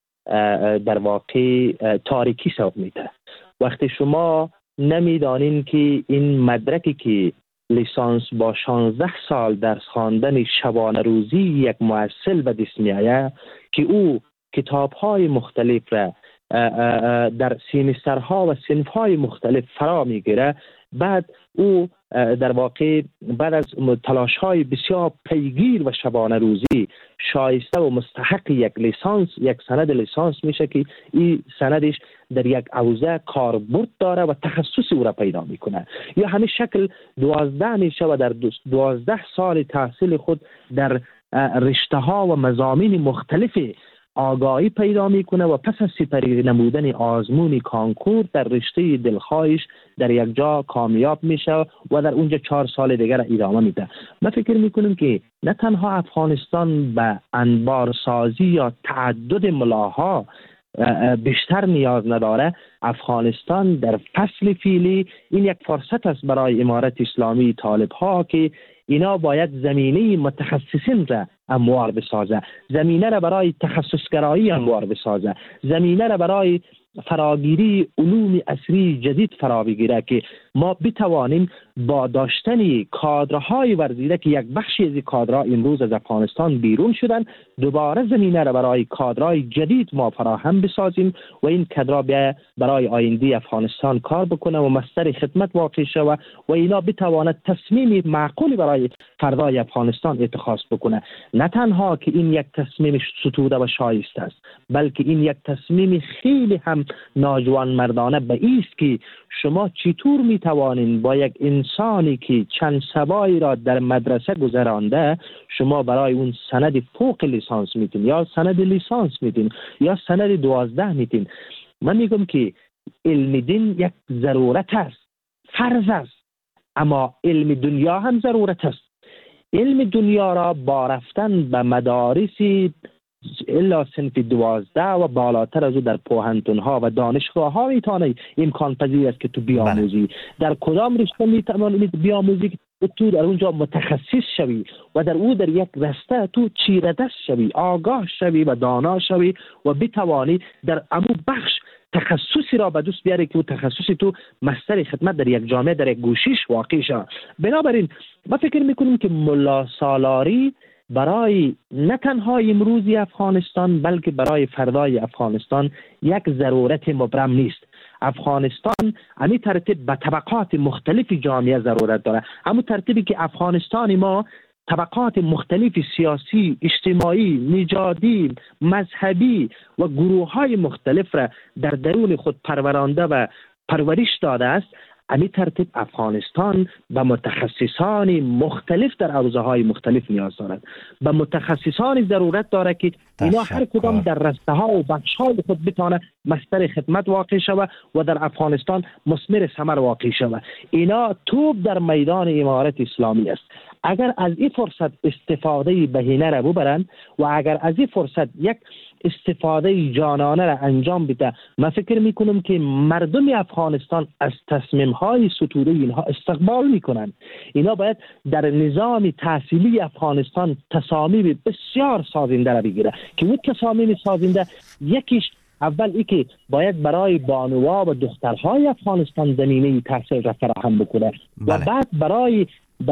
در واقع تاریکی سوق میده. وقتی شما نمیدانین که این مدرکی که لیسانس با 16 سال درس خواندن شبانه روزی یک مؤثل به دست میآید که او کتاب‌های مختلف را در سیمسترها و صنف‌های مختلف فرا میگیره، بعد او در واقع بعد از تلاش‌های بسیار پیگیر و شبانه روزی شایسته و مستحق یک لیسانس، یک سند لیسانس میشه که این سندش در یک حوزه کاربرد داره و تخصصی او را پیدا میکنه. یا همین شکل 12 میشه و در 12 سال تحصیل خود در رشته‌ها و مضامین مختلفی آگاهی پیدا میکنه و پس از سپری نمودن آزمون کانکور در رشته دلخواهش در یک جا کامیاب میشه و در اونجا 4 سال دیگر ادامه میده. من فکر میکنم که نه تنها افغانستان به انبارسازی یا تعدد ملاها بیشتر نیاز نداره، افغانستان در فصل فعلی این یک فرصت است برای امارت اسلامی طالب ها که اینا باید زمینه متخصصین را اموار بسازه، زمینه را برای تخصصگرایی اموار بسازه، زمینه را برای فراگیری علوم عصری جدید فرا بگیره که ما بتوانیم با داشتن کادرهای ورزیده که یک بخشی از کادرها امروز از افغانستان بیرون شدن، دوباره زمینه را برای کادرهای جدید ما فراهم بسازیم و این کادرها برای آینده افغانستان کار بکنه و مصدر خدمت واقع شود و اینا بتواند تصمیم معقولی برای فردای افغانستان اتخاذ بکنه. نه تنها که این یک تصمیم ستوده و شایسته است، بلکه این یک تصمیم خیلی هم ناجوان مردانه به ایست که شما چطور میتوانید با یک انسانی که چند سبایی را در مدرسه گذرانده شما برای اون سند فوق لیسانس میتین یا سند لیسانس میتین یا سند 12 میتین. من میگم که علم دین یک ضرورت است، فرض است، اما علم دنیا هم ضرورت است. علم دنیا را با رفتن به مدارسی الا صنف 12 و بالاتر از او در پوهنتون‌ها و دانشگاه‌ها میتونه امکان پذیر است که تو بیاموزی. در کدام رشته میتوانی بیاموزی که تو در اونجا متخصص شوی و در او در یک رشته تو چیره دست شوی، آگاه شوی و دانا شوی و بتوانی در امو بخش تخصصی را به دست بیاری که او تخصصی تو مصدر خدمت در یک جامعه در یک گوشیش واقع شد. بنابراین ما فکر میکنیم که ملا سالاری برای نه تنها امروزی افغانستان بلکه برای فردای افغانستان یک ضرورت مبرم نیست. افغانستان همین ترتیب به طبقات مختلف جامعه ضرورت داره، همون ترتیبی که افغانستان ما طبقات مختلف سیاسی، اجتماعی، نژادی، مذهبی و گروه‌های مختلف را در درون خود پرورانده و پرورش داده است، همین ترتیب افغانستان به متخصصان مختلف در حوزه‌های مختلف نیاز دارد. به متخصصان ضرورت داره که اینا هر کدام در رشته‌ها و بخش‌های خود بتونه مصدر خدمت واقع شود و در افغانستان مثمر ثمر واقع شود. اینا توپ در میدان امارت اسلامی است. اگر از این فرصت استفاده بهینه را ببرند و اگر از این فرصت یک استفاده جانانه را انجام بده، من فکر میکنم که مردم افغانستان از تصمیم‌های ستوده اینها استقبال میکنند. اینا باید در نظام تحصیلی افغانستان تصامیم بسیار سازنده را بگیره که اون تصامیم سازنده یکیش اول ای که باید برای بانوها و دخترهای افغانستان زمینه تحصیل را فراهم بکنه و بعد برای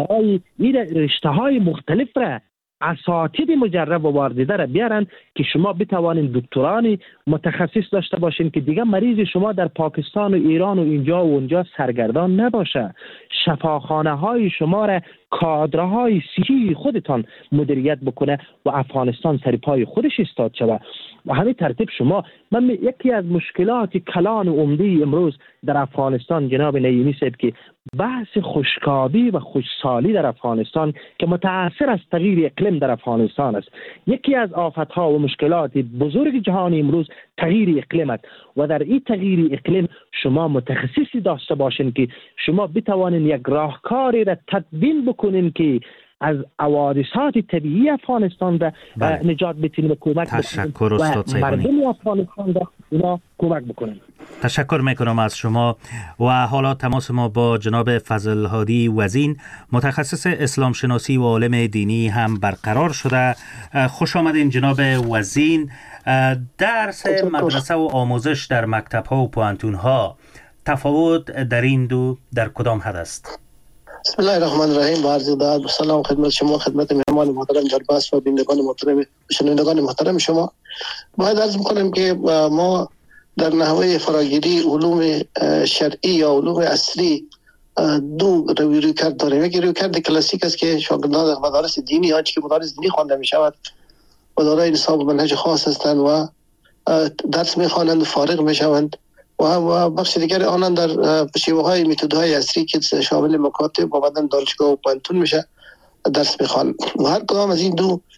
این رشته‌های مختلف را اساتید مجرب و واردیده را بیارن که شما بتوانید دکتران متخصص داشته باشین که دیگه مریض شما در پاکستان و ایران و اینجا و اونجا سرگردان نباشه. شفاخانه های شما را کادرهای سیاسی خودتان مدیریت بکنه و افغانستان سر پای خودش ایستاد شود. و همین ترتیب شما یکی از مشکلات کلان و عمده امروز در افغانستان جناب نعیمی صاحب که بحث خشکابی و خشکسالی در افغانستان که متأثر از تغییر اقلیم در افغانستان است. یکی از آفت‌ها و مشکلات بزرگ جهانی امروز تغییر اقلیم است و در این تغییر اقلیم شما متخصصی داشته باشین که شما بتوانین یک راهکاری را تدوین بکنین که از حوادثات طبیعی افغانستان را نجات بدین و کمک تشکر استاد و مردم افغانستان را اینا کمک بکنن. تشکر میکنم از شما. و حالا تماس ما با جناب فضل هادی وزین متخصص اسلام شناسی و عالم دینی هم برقرار شده. خوش آمدین جناب وزین. درس مدرسه و آموزش در مکتب ها و پوهنتون ها تفاوت در این دو در کدام حد است؟ بسم الله الرحمن الرحیم. با عرض ادب و سلام خدمت شما، خدمت مهمان محترم جرباس و بینندگان محترم شنوندگان محترم شما. باید عرض میکنم که ما در نحوه فراگیری علوم شرعی یا علوم اصلی دو رویکرد داریم. یک رویکرد کلاسیک است که شاگردان در مدارس دینی آنچه که مدارس دینی خوانده می شود و دارای نصاب و منهج خاص هستند و درس می خوانند و فارغ می شوند و بخش دیگر آنان در شیوه‌های متدهای عصری که شامل مکاتب و بعداً دانشگاه و پوهنتون میشه درس میخوان و هر کدام از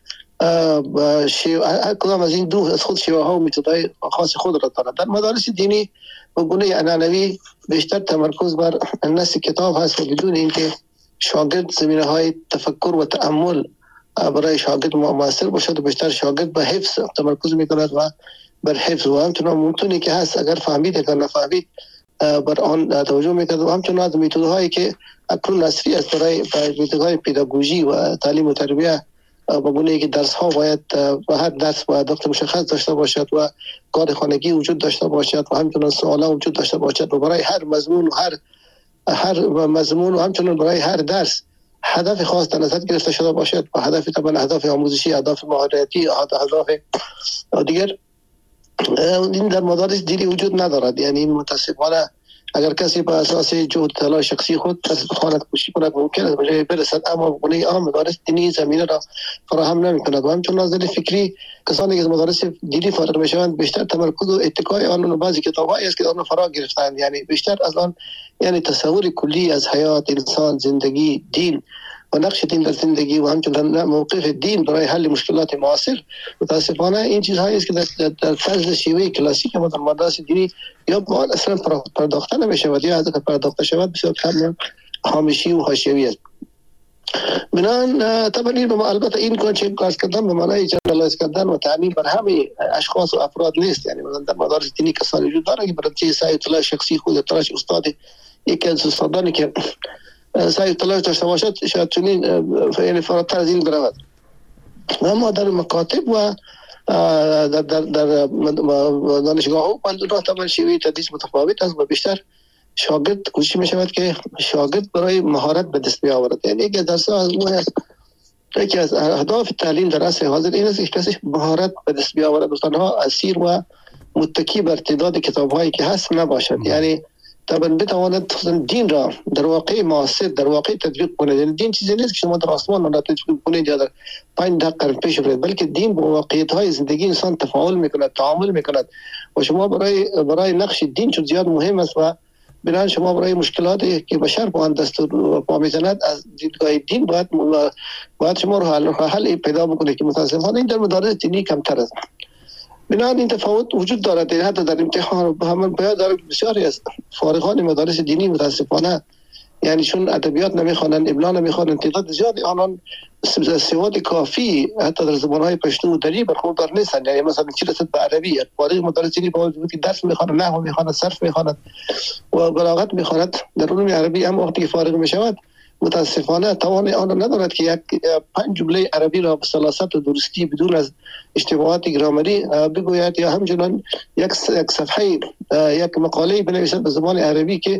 این دو از خود شیوه‌ها و متدهای خاص خود را دارد. در مدارس دینی به گونه عنعنوی بیشتر تمرکز بر نص کتاب هست و بدون اینکه شاگرد زمینه‌های تفکر و تأمل برای شاگرد موثر باشد و بیشتر شاگرد به حفظ تمرکز میکند و بر حفظ و همچنان متونی که هست اگر فهمید اگر نفهمید بر آن توجه میکرد و همچنان از متدهایی که اکنون عصری است برای متدهای پداگوژی و تعلیم و تربیه با گونه که درس ها باید و هر درس باید وقت مشخص داشته باشد و کار خانگی وجود داشته باشد و همچنان سوالا وجود داشته باشد و برای هر مضمون و همچنان برای هر درس هدف خاص در نظر گرفته شده باشد و هدف طبعا هدف آموزشی، هدف مهارتی، هدف دیگر این در مدارس دینی وجود ندارد. یعنی متاسفانه اگر کسی به اساس جهد تلاش شخصی خود بخواند کوشش کند ممکن است به جای برسد، اما به گونه عام مدارس دینی زمینه را فراهم نمی‌کند و همچون نظر فکری کسانی که از مدارس دینی فارغ میشوند بیشتر تمرکز و اتکای آنان و بعضی کتاب‌هایی است که آنها فرا گرفتند، یعنی بیشتر از آن یعنی تصور کلی از حیات انسان، زندگی، دین و نقش دین در زندگی و همچنین موقف دین برای حل مشکلات معاصر. متاسفانه این چیزهایی است که در طرز شیوه کلاسیک ما در مدارس دینی یا با آن اصلا پرداخته نمی‌شود یا اگر پرداخته شود بسیار کم هامشی و حاشیه‌ای است. بنابراین طبعا البته این کانچه کار کردن به معنای جنرالایز کردن و تعمیم بر همه اشخاص و افراد نیست. یعنی مثلا در مدارس دینی کسانی وجود دارند که برای سعی اطلاع شخصی خود تلاش استاد یکی از استادانی که سعی تلاش داشته باشد شاید چنین یعنی فراتر از این برود. اما در مکاتب و در دانشگاه و پوهنتون‌ها طبعا شیوه تدریس متفاوت است و بیشتر شاگرد کوشش می شود که شاگرد برای مهارت به دست بیاورد. یعنی یک درس از یکی از اهداف تعلیم در عصر حاضر این است که کسی مهارت به دست بیاورد و تنها اسیر و متکی بر تعداد کتاب‌هایی که هست نباشد. یعنی طبعا بتواند دین را در واقع معاصر در واقع تطبیق کنه. یعنی دین چیزی نیست که شما در آسمان را تطبیق کنید یا در 5 دقیقه پیش برید، بلکه دین با واقعیت‌های زندگی انسان تفاعل میکند، تعامل میکند و شما برای نقش دین چون زیاد مهم است و بنابراین شما برای مشکلاتی که بشر با آن دستور پا میزند از دیدگاه دین باید شما رو حل پیدا بکنید که متاسفانه این در مدارس دینی کمتر است. بنابراین این تفاوت وجود دارد. حتی در امتحان همون باید دارد بسیاری از فارغان مدارس دینی متاسفانه یعنی چون ادبیات نمیخوانند، املا نمیخوانند، تعداد زیادی آنان سواد کافی حتی در زبان‌های پشتو و دری برخوردار نیستند. یعنی مثلا چی رسد به عربی فارغ مدارس دینی با وجودی درس میخواند، نحو میخواند، صرف میخواند و بلاغت میخواند در علوم عربی، اما وقتی فارغ میشود متاسفانه توان آن را ندارد که یک 5 جمله عربی را به سلاست و درستی بدون از اشتباهات گرامری بگوید یا همچنان یک صفحه یک مقاله بنویسد به زبان عربی که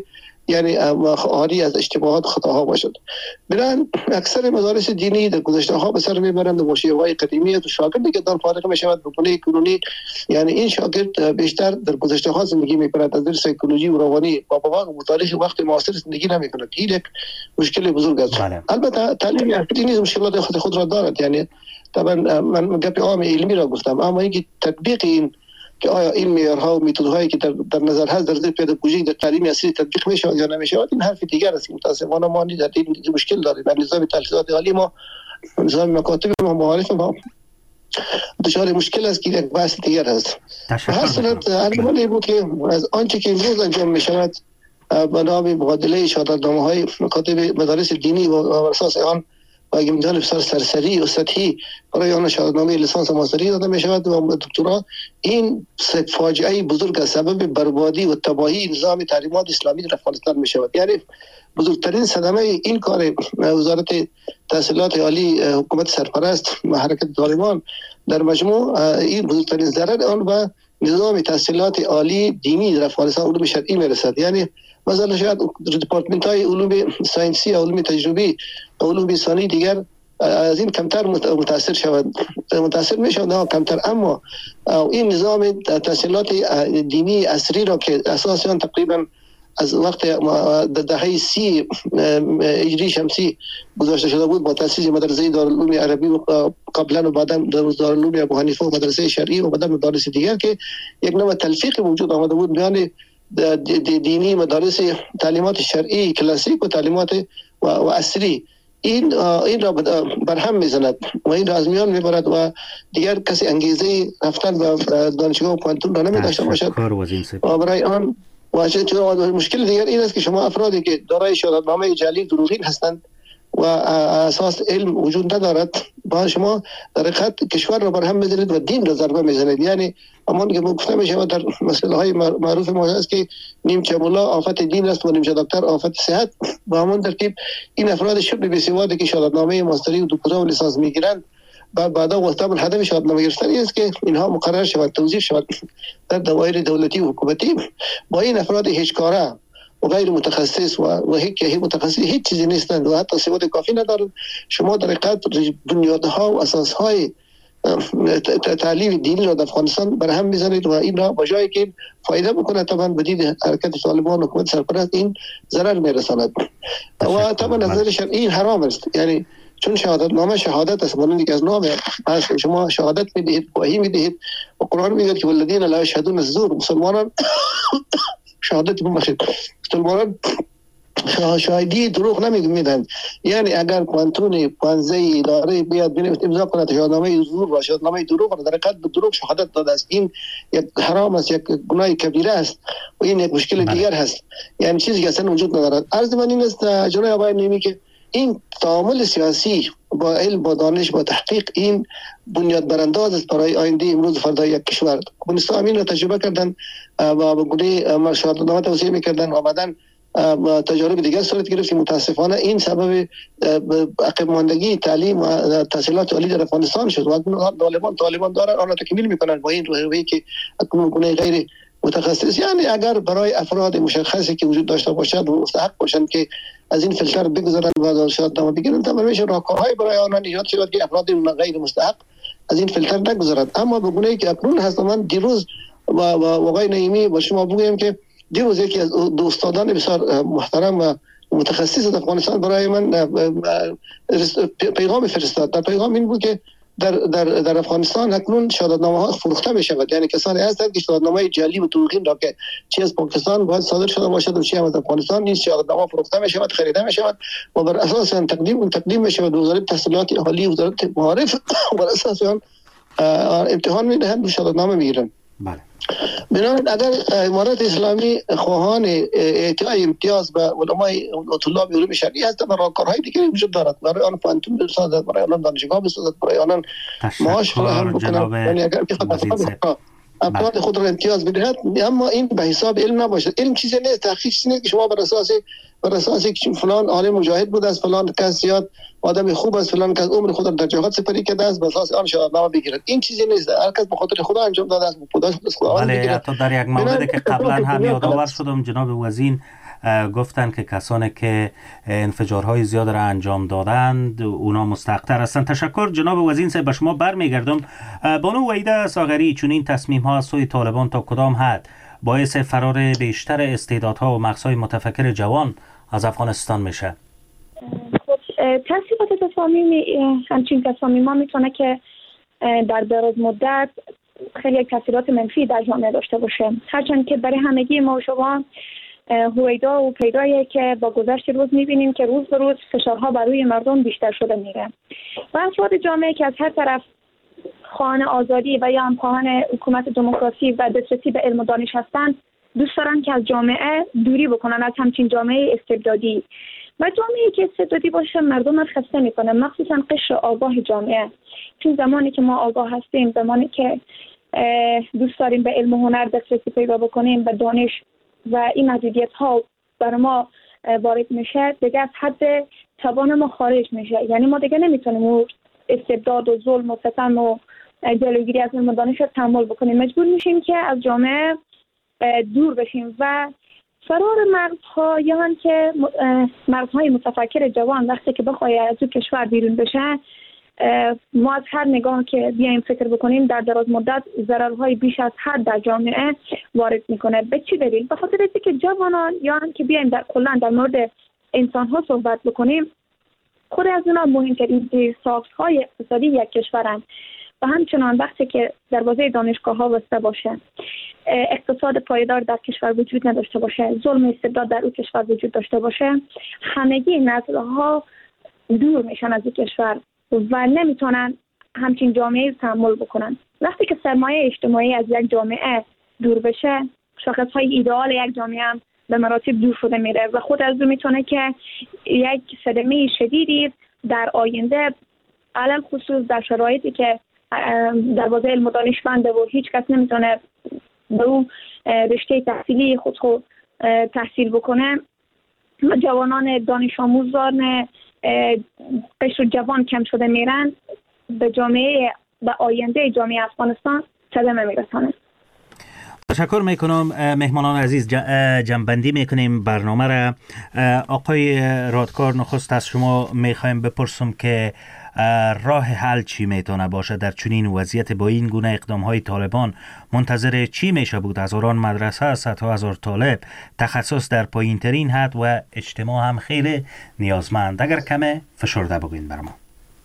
یعنی خالی از اشتباهات خطاها باشد. بران اکثر مدارس دینی در گذشته ها به سر میبرند با شیوه‌های قدیمی و شاگردی که دان فارغ میشود به گونه کنونی، یعنی این شاگرد بیشتر در گذشته ها زندگی میکند، از نظر سایکولوژی و روانی با تاریخ وقت معاصر زندگی نمیکند. این یک مشکل بزرگ است. البته تعلیم دینی مشکلات خود را دارد، یعنی طبعا من گپ عام علمی را گفتم، اما اینکه تطبیق این که آیا این معیارها و متدهایی که در نظر هست در ضد پداگوژیک در تعلیم اصلی تطبیق میشه یا نمیشه، این حرف دیگر است. متاسفانه ما در این مشکل داریم. در نظام تحصیلات عالی ما، نظام مکاتب ما معارف ما دچار مشکل است که یک بحث دیگر است. هر صورت علمانی بود که از آنچه که امروز انجام میشود به نام مبادله شهادتنامه‌های مکاتب مدارس دینی و اساس آن و امتحان بسیار سرسری و سطحی برای آن شهادتنامه لیسانس و ماستری داده می شود و دکترا، این فاجعه بزرگ است، سبب بربادی و تباهی نظام تعلیمات اسلامی در افغانستان می شود. یعنی بزرگترین صدمه این کار وزارت تحصیلات عالی حکومت سرپرست و حرکت طالبان در مجموع، این بزرگترین ضرر آن و نظام تحصیلات عالی دینی در افغانستان علوم شرعی می رسد. یعنی مثلا شاید دپارتمنت های علوم ساینسی، علوم تجربی، علوم ثانی دیگر از این کمتر متاثر شود، متاثر می شود کمتر، اما این نظام تحصیلات دینی عصری را که اساساً تقریبا از وقت دهه 30 هجری شمسی گذاشته شده بود با تأسیس مدرسه دارالعلوم عربی و قبلا و بعدا دارالعلوم ابو حنیفه و مدرسه شرعی و بعدا مدارس دیگر که یک نوع تلفیق وجود آمده بود میان دینی مدارس تعلیمات شرعی کلاسیک و تعلیمات و عصری. این را برهم میزند و این را از میان میبرد و دیگر کسی انگیزه رفتن به دانشگاه و پانتون را نمیداشته باشد و برای آن مشکل دیگر این است که شما افرادی که دارای شهادتنامه جعلی دروغین هستند و اساس علم وجود ندارد، با شما در حقیقت کشور را برهم میزنید و دین را ضربه میزنید. یعنی همان که گفته میشه در مسئله های معروف ما است که نیمچه مولا آفت دین است و نیمچه دکتر آفت صحت. با همان ترتیب این افراد شبه بی‌سوادی که شهادتنامه ماستری و دکترا و لیسانس میگیرند بعدا وقتاب الهدف شهادتنامه گرفتن است که اینها مقرر شود، توضیح شود در دوایر دولتی و حکومتی. با این افراد هیچکاره و غیر متخصص و هیچ متخصص هیچ چیزی نیستند و حتی سواد کافی ندارند. شما در حقیقت بنیادها و اساسهای تعلیم دینی را در افغانستان برهم میزنید و این را با جایی که فایده بکنه طبعا به دید حرکت طالبان و حکومت سرپرست این ضرر میرساند و طبعا از نظر شرعی حرام است. یعنی چون شهادتنامه شهادت است، مانند که از نام است، شما شهادت میدهید، گواهی میدهید و قرآن میگه که والذین لا یشهدون الزور، مسلمانان شهادت مسلمانان شاهدی دروغ نمیدن. یعنی اگر پانزه اداره بیاد امضا کنه شهادتنامه زور و شهادتنامه دروغ را در حقیقت به دروغ شهادت داده است، این یک حرام است، یک گناه کبیره است و این یک مشکل دیگر هست. یعنی چیزی که اصلا وجود ندارد. عرض من این است جناب آقای نیمی که این تعامل سیاسی با علم، با دانش، با تحقیق این بنیاد برانداز است برای آینده امروز و فردا یک کشور. افغانستان این را تجربه کردن و به گونه شهادتنامه توسعه می‌کردن و بعداً تجارب دیگر صورت گرفت. متاسفانه این سبب عقب ماندگی تعلیم و تحصیلات عالی در افغانستان شد و طالبان دارن آن را تکمیل میکنن با این رویه‌ای که اکنون گونه غیر متخصص. یعنی اگر برای افراد مشخصی که وجود داشته باشد و مستحق باشند که از این فیلتر بگذارند و شهادتنامه بگیرند، تمام میشه راهکارهای برای آنها ایجاد شود که افراد غیر مستحق از این فیلتر نگذارند. اما به گونه‌ای که اکنون هست، من دیروز و آقای نعیمی با شما بگویم که دیروز یکی از استادان بسیار محترم و متخصص در افغانستان برای من پیغام فرستاد. در پیغام این بود که در افغانستان اکنون شهادتنامه ها فروخته می شود. یعنی کسانی هستند که شهادتنامه جعلی و دروغین را که چی از پاکستان باید صادر شده باشد و چی از افغانستان نیست، شهادتنامه فروخته می شود، خریده می شود و بر اساس آن تقدیم می شود وزارت تحصیلات عالی و وزارت معارف بر اساس آن امتحان می دهند و شهادتنامه می گیرند. بله. بنابراین اگر امارت اسلامی خواهان اعطای امتیاز به علمای و طلاب علوم شرعی هست، و راهکارهای دیگری وجود دارد برای آن فانتون بسازد، برای آن دانشگاه بسازد، برای آن معاش فراهم بکنند. یعنی اگر افراد خود را امتیاز بدهد، اما این به حساب علم نباشد. علم چیزی نیست، تحقیق چیزی نیست که شما بر اساس فلان عالم مجاهد بود از فلان کس زیاد آدم خوب است فلان که از عمر خود در جهاد سپری کرده است بس آن شهادتنامه بگیرد. این چیزی نیست، هر کس به خاطر خدا انجام داده است، خدا خداوند بله. بگیرد. حتی در یک موردی که قبلا هم یادآور شدم جناب وزین گفتند که کسانی که انفجارهای زیاد را انجام دادند اونا مستحق‌تر هستند. تشکر جناب وزین صاحب. به شما برمیگردم. بانو وحیده ساغری، چون این تصمیم ها از سوی طالبان تا کدام حد باعث فرار بیشتر استعدادها و مغزهای متفکر جوان از افغانستان میشه؟ تصویبات همچین تصمیم ها میتونه که در دراز مدت خیلی تاثیرات منفی در جامعه داشته باشه، هرچند که برای همگی ما و شما هویدا و پیدایه که با گذشت روز میبینیم که روز به روز فشارها بر روی مردم بیشتر شده میره و افراد جامعه که از هر طرف خواهان آزادی و یا هم خواهان حکومت دموکراسی و دسترسی به علم و دانش هستند، دوست دارن که از جامعه دوری بکنن، از همچین جامعه استبدادی. و جامعه‌ای که استبدادی باشه مردم رو خسته میکنه، مخصوصا قشر آگاه جامعه. چون زمانی که ما آگاه هستیم، زمانی که دوست داریم به علم و هنر دسترسی پیدا بکنیم، به دانش و این محدودیت ها بر ما وارد میشه، دیگه از حد توان ما خارج میشه. یعنی ما دیگه نمیتونیم استبداد و ظلم و ستم و جلوگیری از علم و دانش رو تحمل بکنیم، مجبور میشیم که از جامعه دور بشیم و فرار مردها یا هم که مردهای متفکر جوان وقتی که بخواه از اون کشور بیرون بشه، ما از هر نگاه که بیایم فکر بکنیم در دراز مدت ضررهای بیش از حد در جامعه وارد میکنه. به چی دلیل؟ به خاطر اینکه جوانان یا هم که بیایم در کلا در مورد انسان ها صحبت بکنیم، خود از اونا مهمترین زیرساخت‌های اقتصادی یک کشورند و همچنان وقتی که دروازه دانشگاه ها بسته باشه، اقتصاد پایدار در کشور وجود نداشته باشه، ظلم استبداد در اون کشور وجود داشته باشه، همگی نسل‌ها دور میشن از این کشور و نمیتونن همچین جامعه تحمل بکنن. وقتی که سرمایه اجتماعی از یک جامعه دور بشه، شاخص‌های ایدئال یک جامعه هم به مراتب دور شده میره و خود از اون میتونه که یک صدمه شدیدی در آینده، علل خصوص در شرایطی که دروازه علم و دانش بنده و هیچ کس نمیتونه به اون رشته تحصیلی خود تحصیل بکنه، جوانان دانش آموزان قشر جوان کم شده میرن، به جامعه و آینده جامعه افغانستان صدمه میرسانه. تشکر میکنم. مهمانان عزیز، جنبندی میکنیم برنامه را. آقای رادکار، نخست از شما میخوایم بپرسم که راه حل چی میتونه باشه در چنین وضعیت؟ با این گونه اقدام های طالبان منتظر چی میشه بود؟ هزاران مدرسه، صدها هزار طالب، تخصص در پایین ترین حد و اجتماع هم خیلی نیازمند. اگر کمه فشرده بگوین بر ما.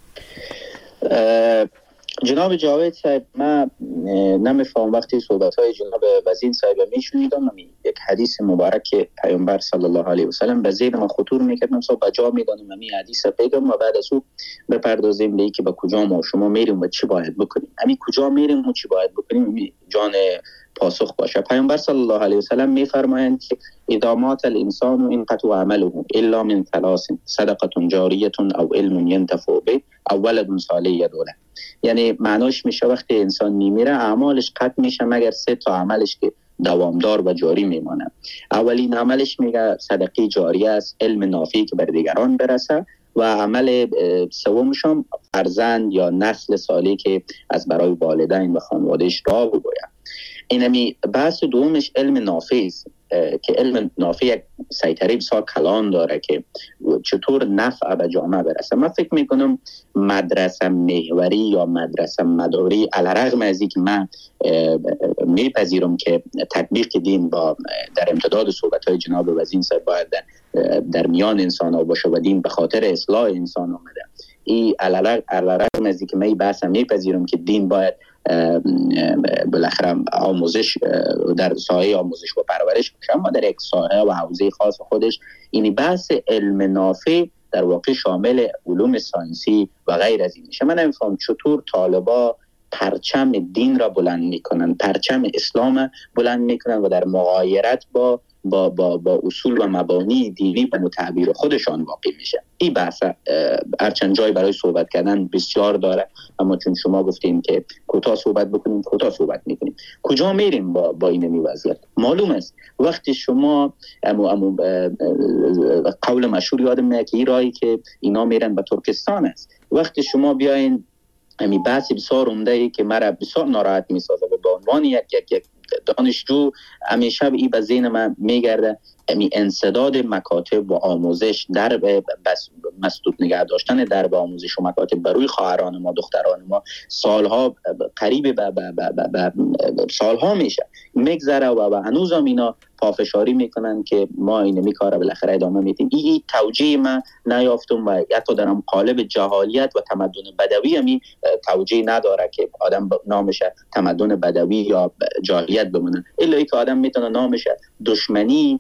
جناب جاوید صاحب، من نمیفهم وقتی صحبت های جناب وزین صاحب میشنیدم، یک حدیث مبارک پیامبر صلی الله علیه و سلم به ذهن من خطور میکردم، صاحب بجا میدانم همین حدیث پیگم و بعد از او بپردازیم به که به کجا ما شما میریم و چی باید بکنیم. همین کجا میریم و چی باید بکنیم جان پاسخ باشه. پیامبر صلی الله علیه و سلم میفرمایند که اذا مات الانسان انقطع عمله الا من ثلاث: صدقه جاریه او علم ينتفع به او ولد صالح يدعو له. یعنی معناش میشه وقتی انسان میمیره اعمالش قطع میشه مگر 3 تا عملش که دوامدار و جاری میمانه. اولین عملش میگه صدقه جاریه است، علم نافعی که بر دیگران برسه، و عمل سومش هم فرزند یا نسل صالح که از برای والدین و خانوادهش راه بگوید. اینمی بحث دومش علم نافع است که علم نافع یک سیطره بسیار کلان داره که چطور نفع به جامعه برسه. من فکر میکنم مدرسه محوری یا مدرسه مداری، علیرغم از اینکه من میپذیرم که تطبیق دین با در امتداد صحبت‌های جناب وزین صاحب باید در میان انسان ها باشه و دین به خاطر اصلاح انسان آمده، این علیرغم از اینکه من بحثم میپذیرم که دین باید بالاخره آموزش در ساحه آموزش و پرورش باشه، اما در یک ساحه و حوزه خاص خودش این بحث علم نافع در واقع شامل علوم ساینسی و غیر از این میشه. من نمیفهم چطور طالبا پرچم دین را بلند میکنن، پرچم اسلام بلند میکنن و در مغایرت با اصول و مبانی دینی و تعبیر خودشان واقع میشه. این بحث هرچند جای برای صحبت کردن بسیار داره، اما چون شما گفتیم که کوتاه صحبت بکنیم، کوتاه صحبت میکنیم. کجا میریم با این وضعیت؟ معلوم است وقتی شما قول مشهور یادم میاد که این راهی که اینا میرن به ترکستان است. وقتی شما بیاین همین بحثی بسیار عمده ای که مرا بسیار ناراحت میسازه و به عنوان یک دانشجو همیشه این به ذهن من میگرده، همین انسداد مکاتب و آموزش، در مسدود نگه داشتن درب آموزش و مکاتب بروی خواهران ما، دختران ما سالها قریب به سالها میشه میگذره و هنوز هم اینا پافشاری میکنن که ما اینمی کارا بالاخره ادامه میدیم. این توجیه من نیافتم و حتی در قالب جهالیت و تمدن بدوی همی توجیه نداره که آدم نامش تمدن بدوی یا جاهلیت بمونه، الا ای که آدم میتونه نامش دشمنی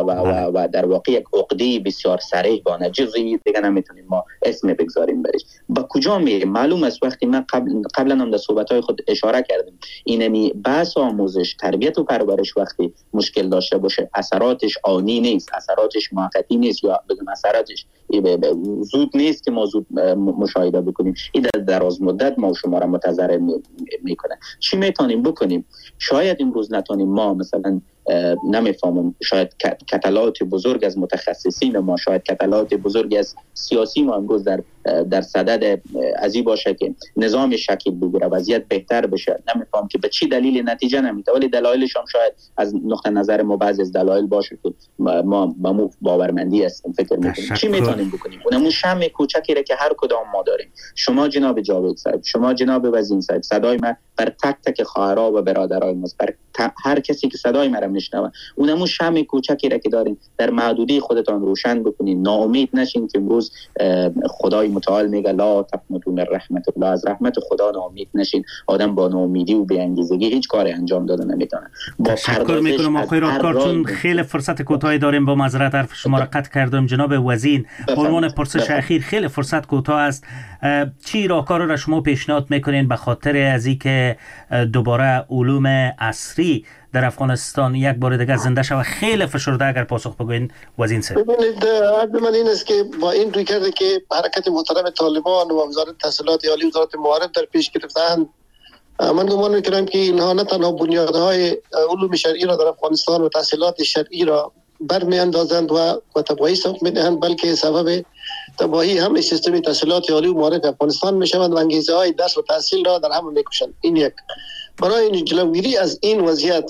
و در واقع یک عقده بسیار صریح با نجزی دیگه نمیتونیم ما اسم بگذاریم برش. با کجا میریم؟ معلوم است وقتی من قبلا هم در صحبت‌های خود اشاره کردم، اینمی بحث آموزش، تربیت و پرورش وقتی مشکل داشته باشه اثراتش آنی نیست، اثراتش موقتی نیست، یا بگم اثراتش زود نیست که ما زود مشاهده بکنیم. این در دراز مدت ما شما را متضرر میکنه. چی میتونیم بکنیم؟ شاید امروز نتونیم ما مثلا نمیفهمم، شاید کتلات بزرگ از متخصصین ما، شاید کتلات بزرگ از سیاسی ما امروز در صدد ازی باشه که نظام شکل بگیره، وضعیت بهتر بشه. نمیفهم که به چی دلیل نتیجه نمیده، ولی دلایلش هم شاید از نقطه نظر ما بعضی از دلایل باشه که ما با مو باورمندی هستیم فکر میکنیم. چی میتونیم بکنیم؟ اونمون شمع کوچکی را که هر کدام ما داریم، شما جناب جاوید صاحب، شما جناب وزین صاحب، صدای من بر تک تک خواهرها و برادرای ما، بر هر کسی که صدای من میشنوه، اونمون شمع کوچکی را که دارین در محدوده خودتان روشن بکنین. ناامید نشین که امروز خدای متعال میگه لا تقنطوا من رحمت الله، از رحمت خدا ناامید نشین. آدم با ناامیدی و بی‌انگیزگی هیچ کاری انجام دادن نمیتونه. تشکر میکنم آقای راهکار، چون خیلی فرصت کوتاهی داریم، با معذرت حرف شما را قطع کردم. جناب وزین، عنوان پرسش اخیر، خیلی فرصت کوتاه است، چی راهکار را شما پیشنهاد میکنین به خاطر از اینکه دوباره علوم عصری در افغانستان یک بار دیگه زنده شود؟ خیلی فشرده اگر پاسخ بگوین وزین صاحب. ببینید، عرض من این است که با این روی کرده که حرکت محترم طالبان و وزارت تحصیلات عالی، وزارت معارف در پیش گرفتن، من گمان میکنم که اینها نه تنها بنیادهای علوم شرعی را در افغانستان و تحصیلات شرعی را برمیاندازند و تباهی سوق میدهند، بلکه سبب تباهی هم سیستم تحصیلات عالی و معارف افغانستان میشوند و انگیزه های درس و تحصیل را در هم میکشند. این یک. برای جلوگیری از این وضعیت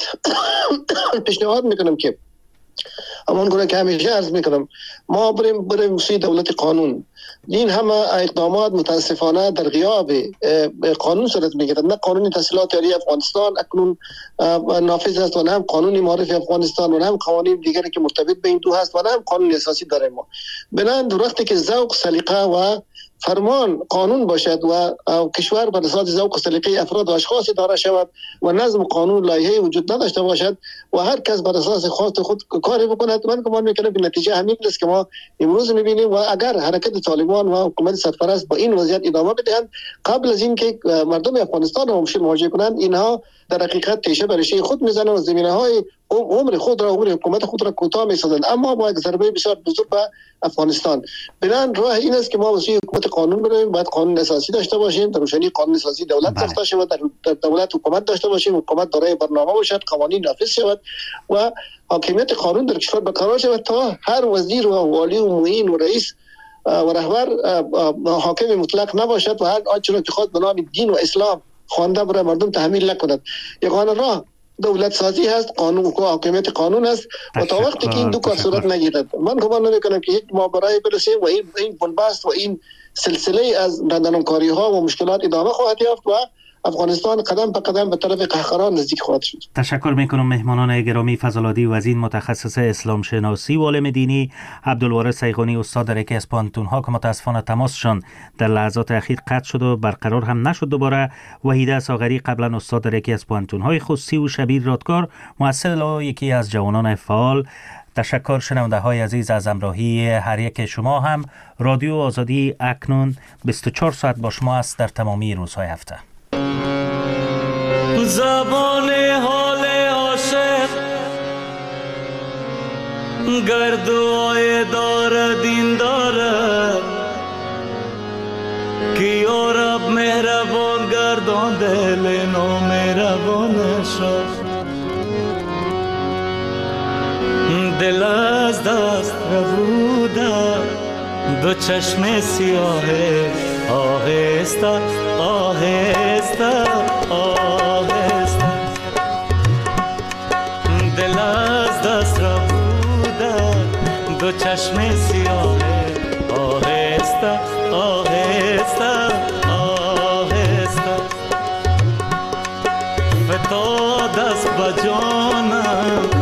پیشنهاد میکنم که همان گونه که همیشه عرض میکنم، ما بریم سوی دولت قانون. این همه اقدامات متاسفانه در غیاب قانون صورت میگیرد. نه قانون تحصیلات عالی افغانستان اکنون نافذ است و نه هم قانون معارف افغانستان و نه هم قوانین دیگری که مرتبط به این دو هست و نه هم قانون اساسی داریم. ما بنابراین وقتی که ذوق، سلیقه و فرمان قانون باشد و کشور بر اساس ذوق و سلیقه افراد و اشخاص اداره شود و نظم قانون لایحه‌ای وجود نداشته باشد و هر کس بر اساس خواست خود کاری بکند، من گمان میکنم که نتیجه همین است که ما امروز میبینیم. و اگر حرکت طالبان و حکومت سرپرست با این وضعیت ادامه بدهند، قبل از اینکه مردم افغانستان را مواجه کنند، اینها در حقیقت تیشه بر ریشه خود میزنند و زمینه‌های عمر خود را، عمر حکومت خود را کوتاه میسازند، اما با یک ضربه بسیار بزرگ به افغانستان. بنابراین راه این است که ما واسه حکومت قانون بریم، باید قانون اساسی داشته باشیم، در روشنی قانون اساسی دولت ساخته شود، در دولت حکومت داشته باشیم، حکومت دارای برنامه باشد، قوانین نافذ شود و حاکمیت قانون در کشور برقرار شود تا هر وزیر و والی و معین و رئیس و رهبر حاکم مطلق نباشد و هر آنچه را که خود به نام دین و اسلام خوانده برای مردم تحمیل نکند. یگانه راه دولت سازی هست، قانون و حاکمیت قانون است و تا وقتی که این دو کار صورت نگیرد، من گمان نمیکنم که یک ماورای برسیم و این بنبست و این سلسله از ندانکاری ها و مشکلات ادامه خواهد یافت و افغانستان قدم به قدم به طرف قهقرا نزدیک خواهد شد. تشکر میکنم مهمانان گرامی، فضل‌الدی وزین متخصص اسلام شناسی و عالم دینی، عبدالوارث سیغانی استاد در یکی از پانتون‌ها که متاسفانه تماسشان در لحظات اخیر قطع شد و برقرار هم نشد دوباره، وحیده ساغری قبلا استاد در یکی از پانتون‌های خصوصی و شبیر رادکار مؤثر یکی از جوانان فعال. تشکر شنونده های عزیز از همراهی هر یک شما. هم رادیو آزادی اکنون 24 ساعت با شما است در تمامی روزهای هفته. زبان حال عاشق گر دعای دارد این دارد که یا رب مهربان گردان دل نامهربانش را. دل از دست ربوده دو چشم سیاه آهسته آهسته آهسته. دل از دست ربوده دو چشم سیاه آهسته آهسته آهسته. فتاد است به جانم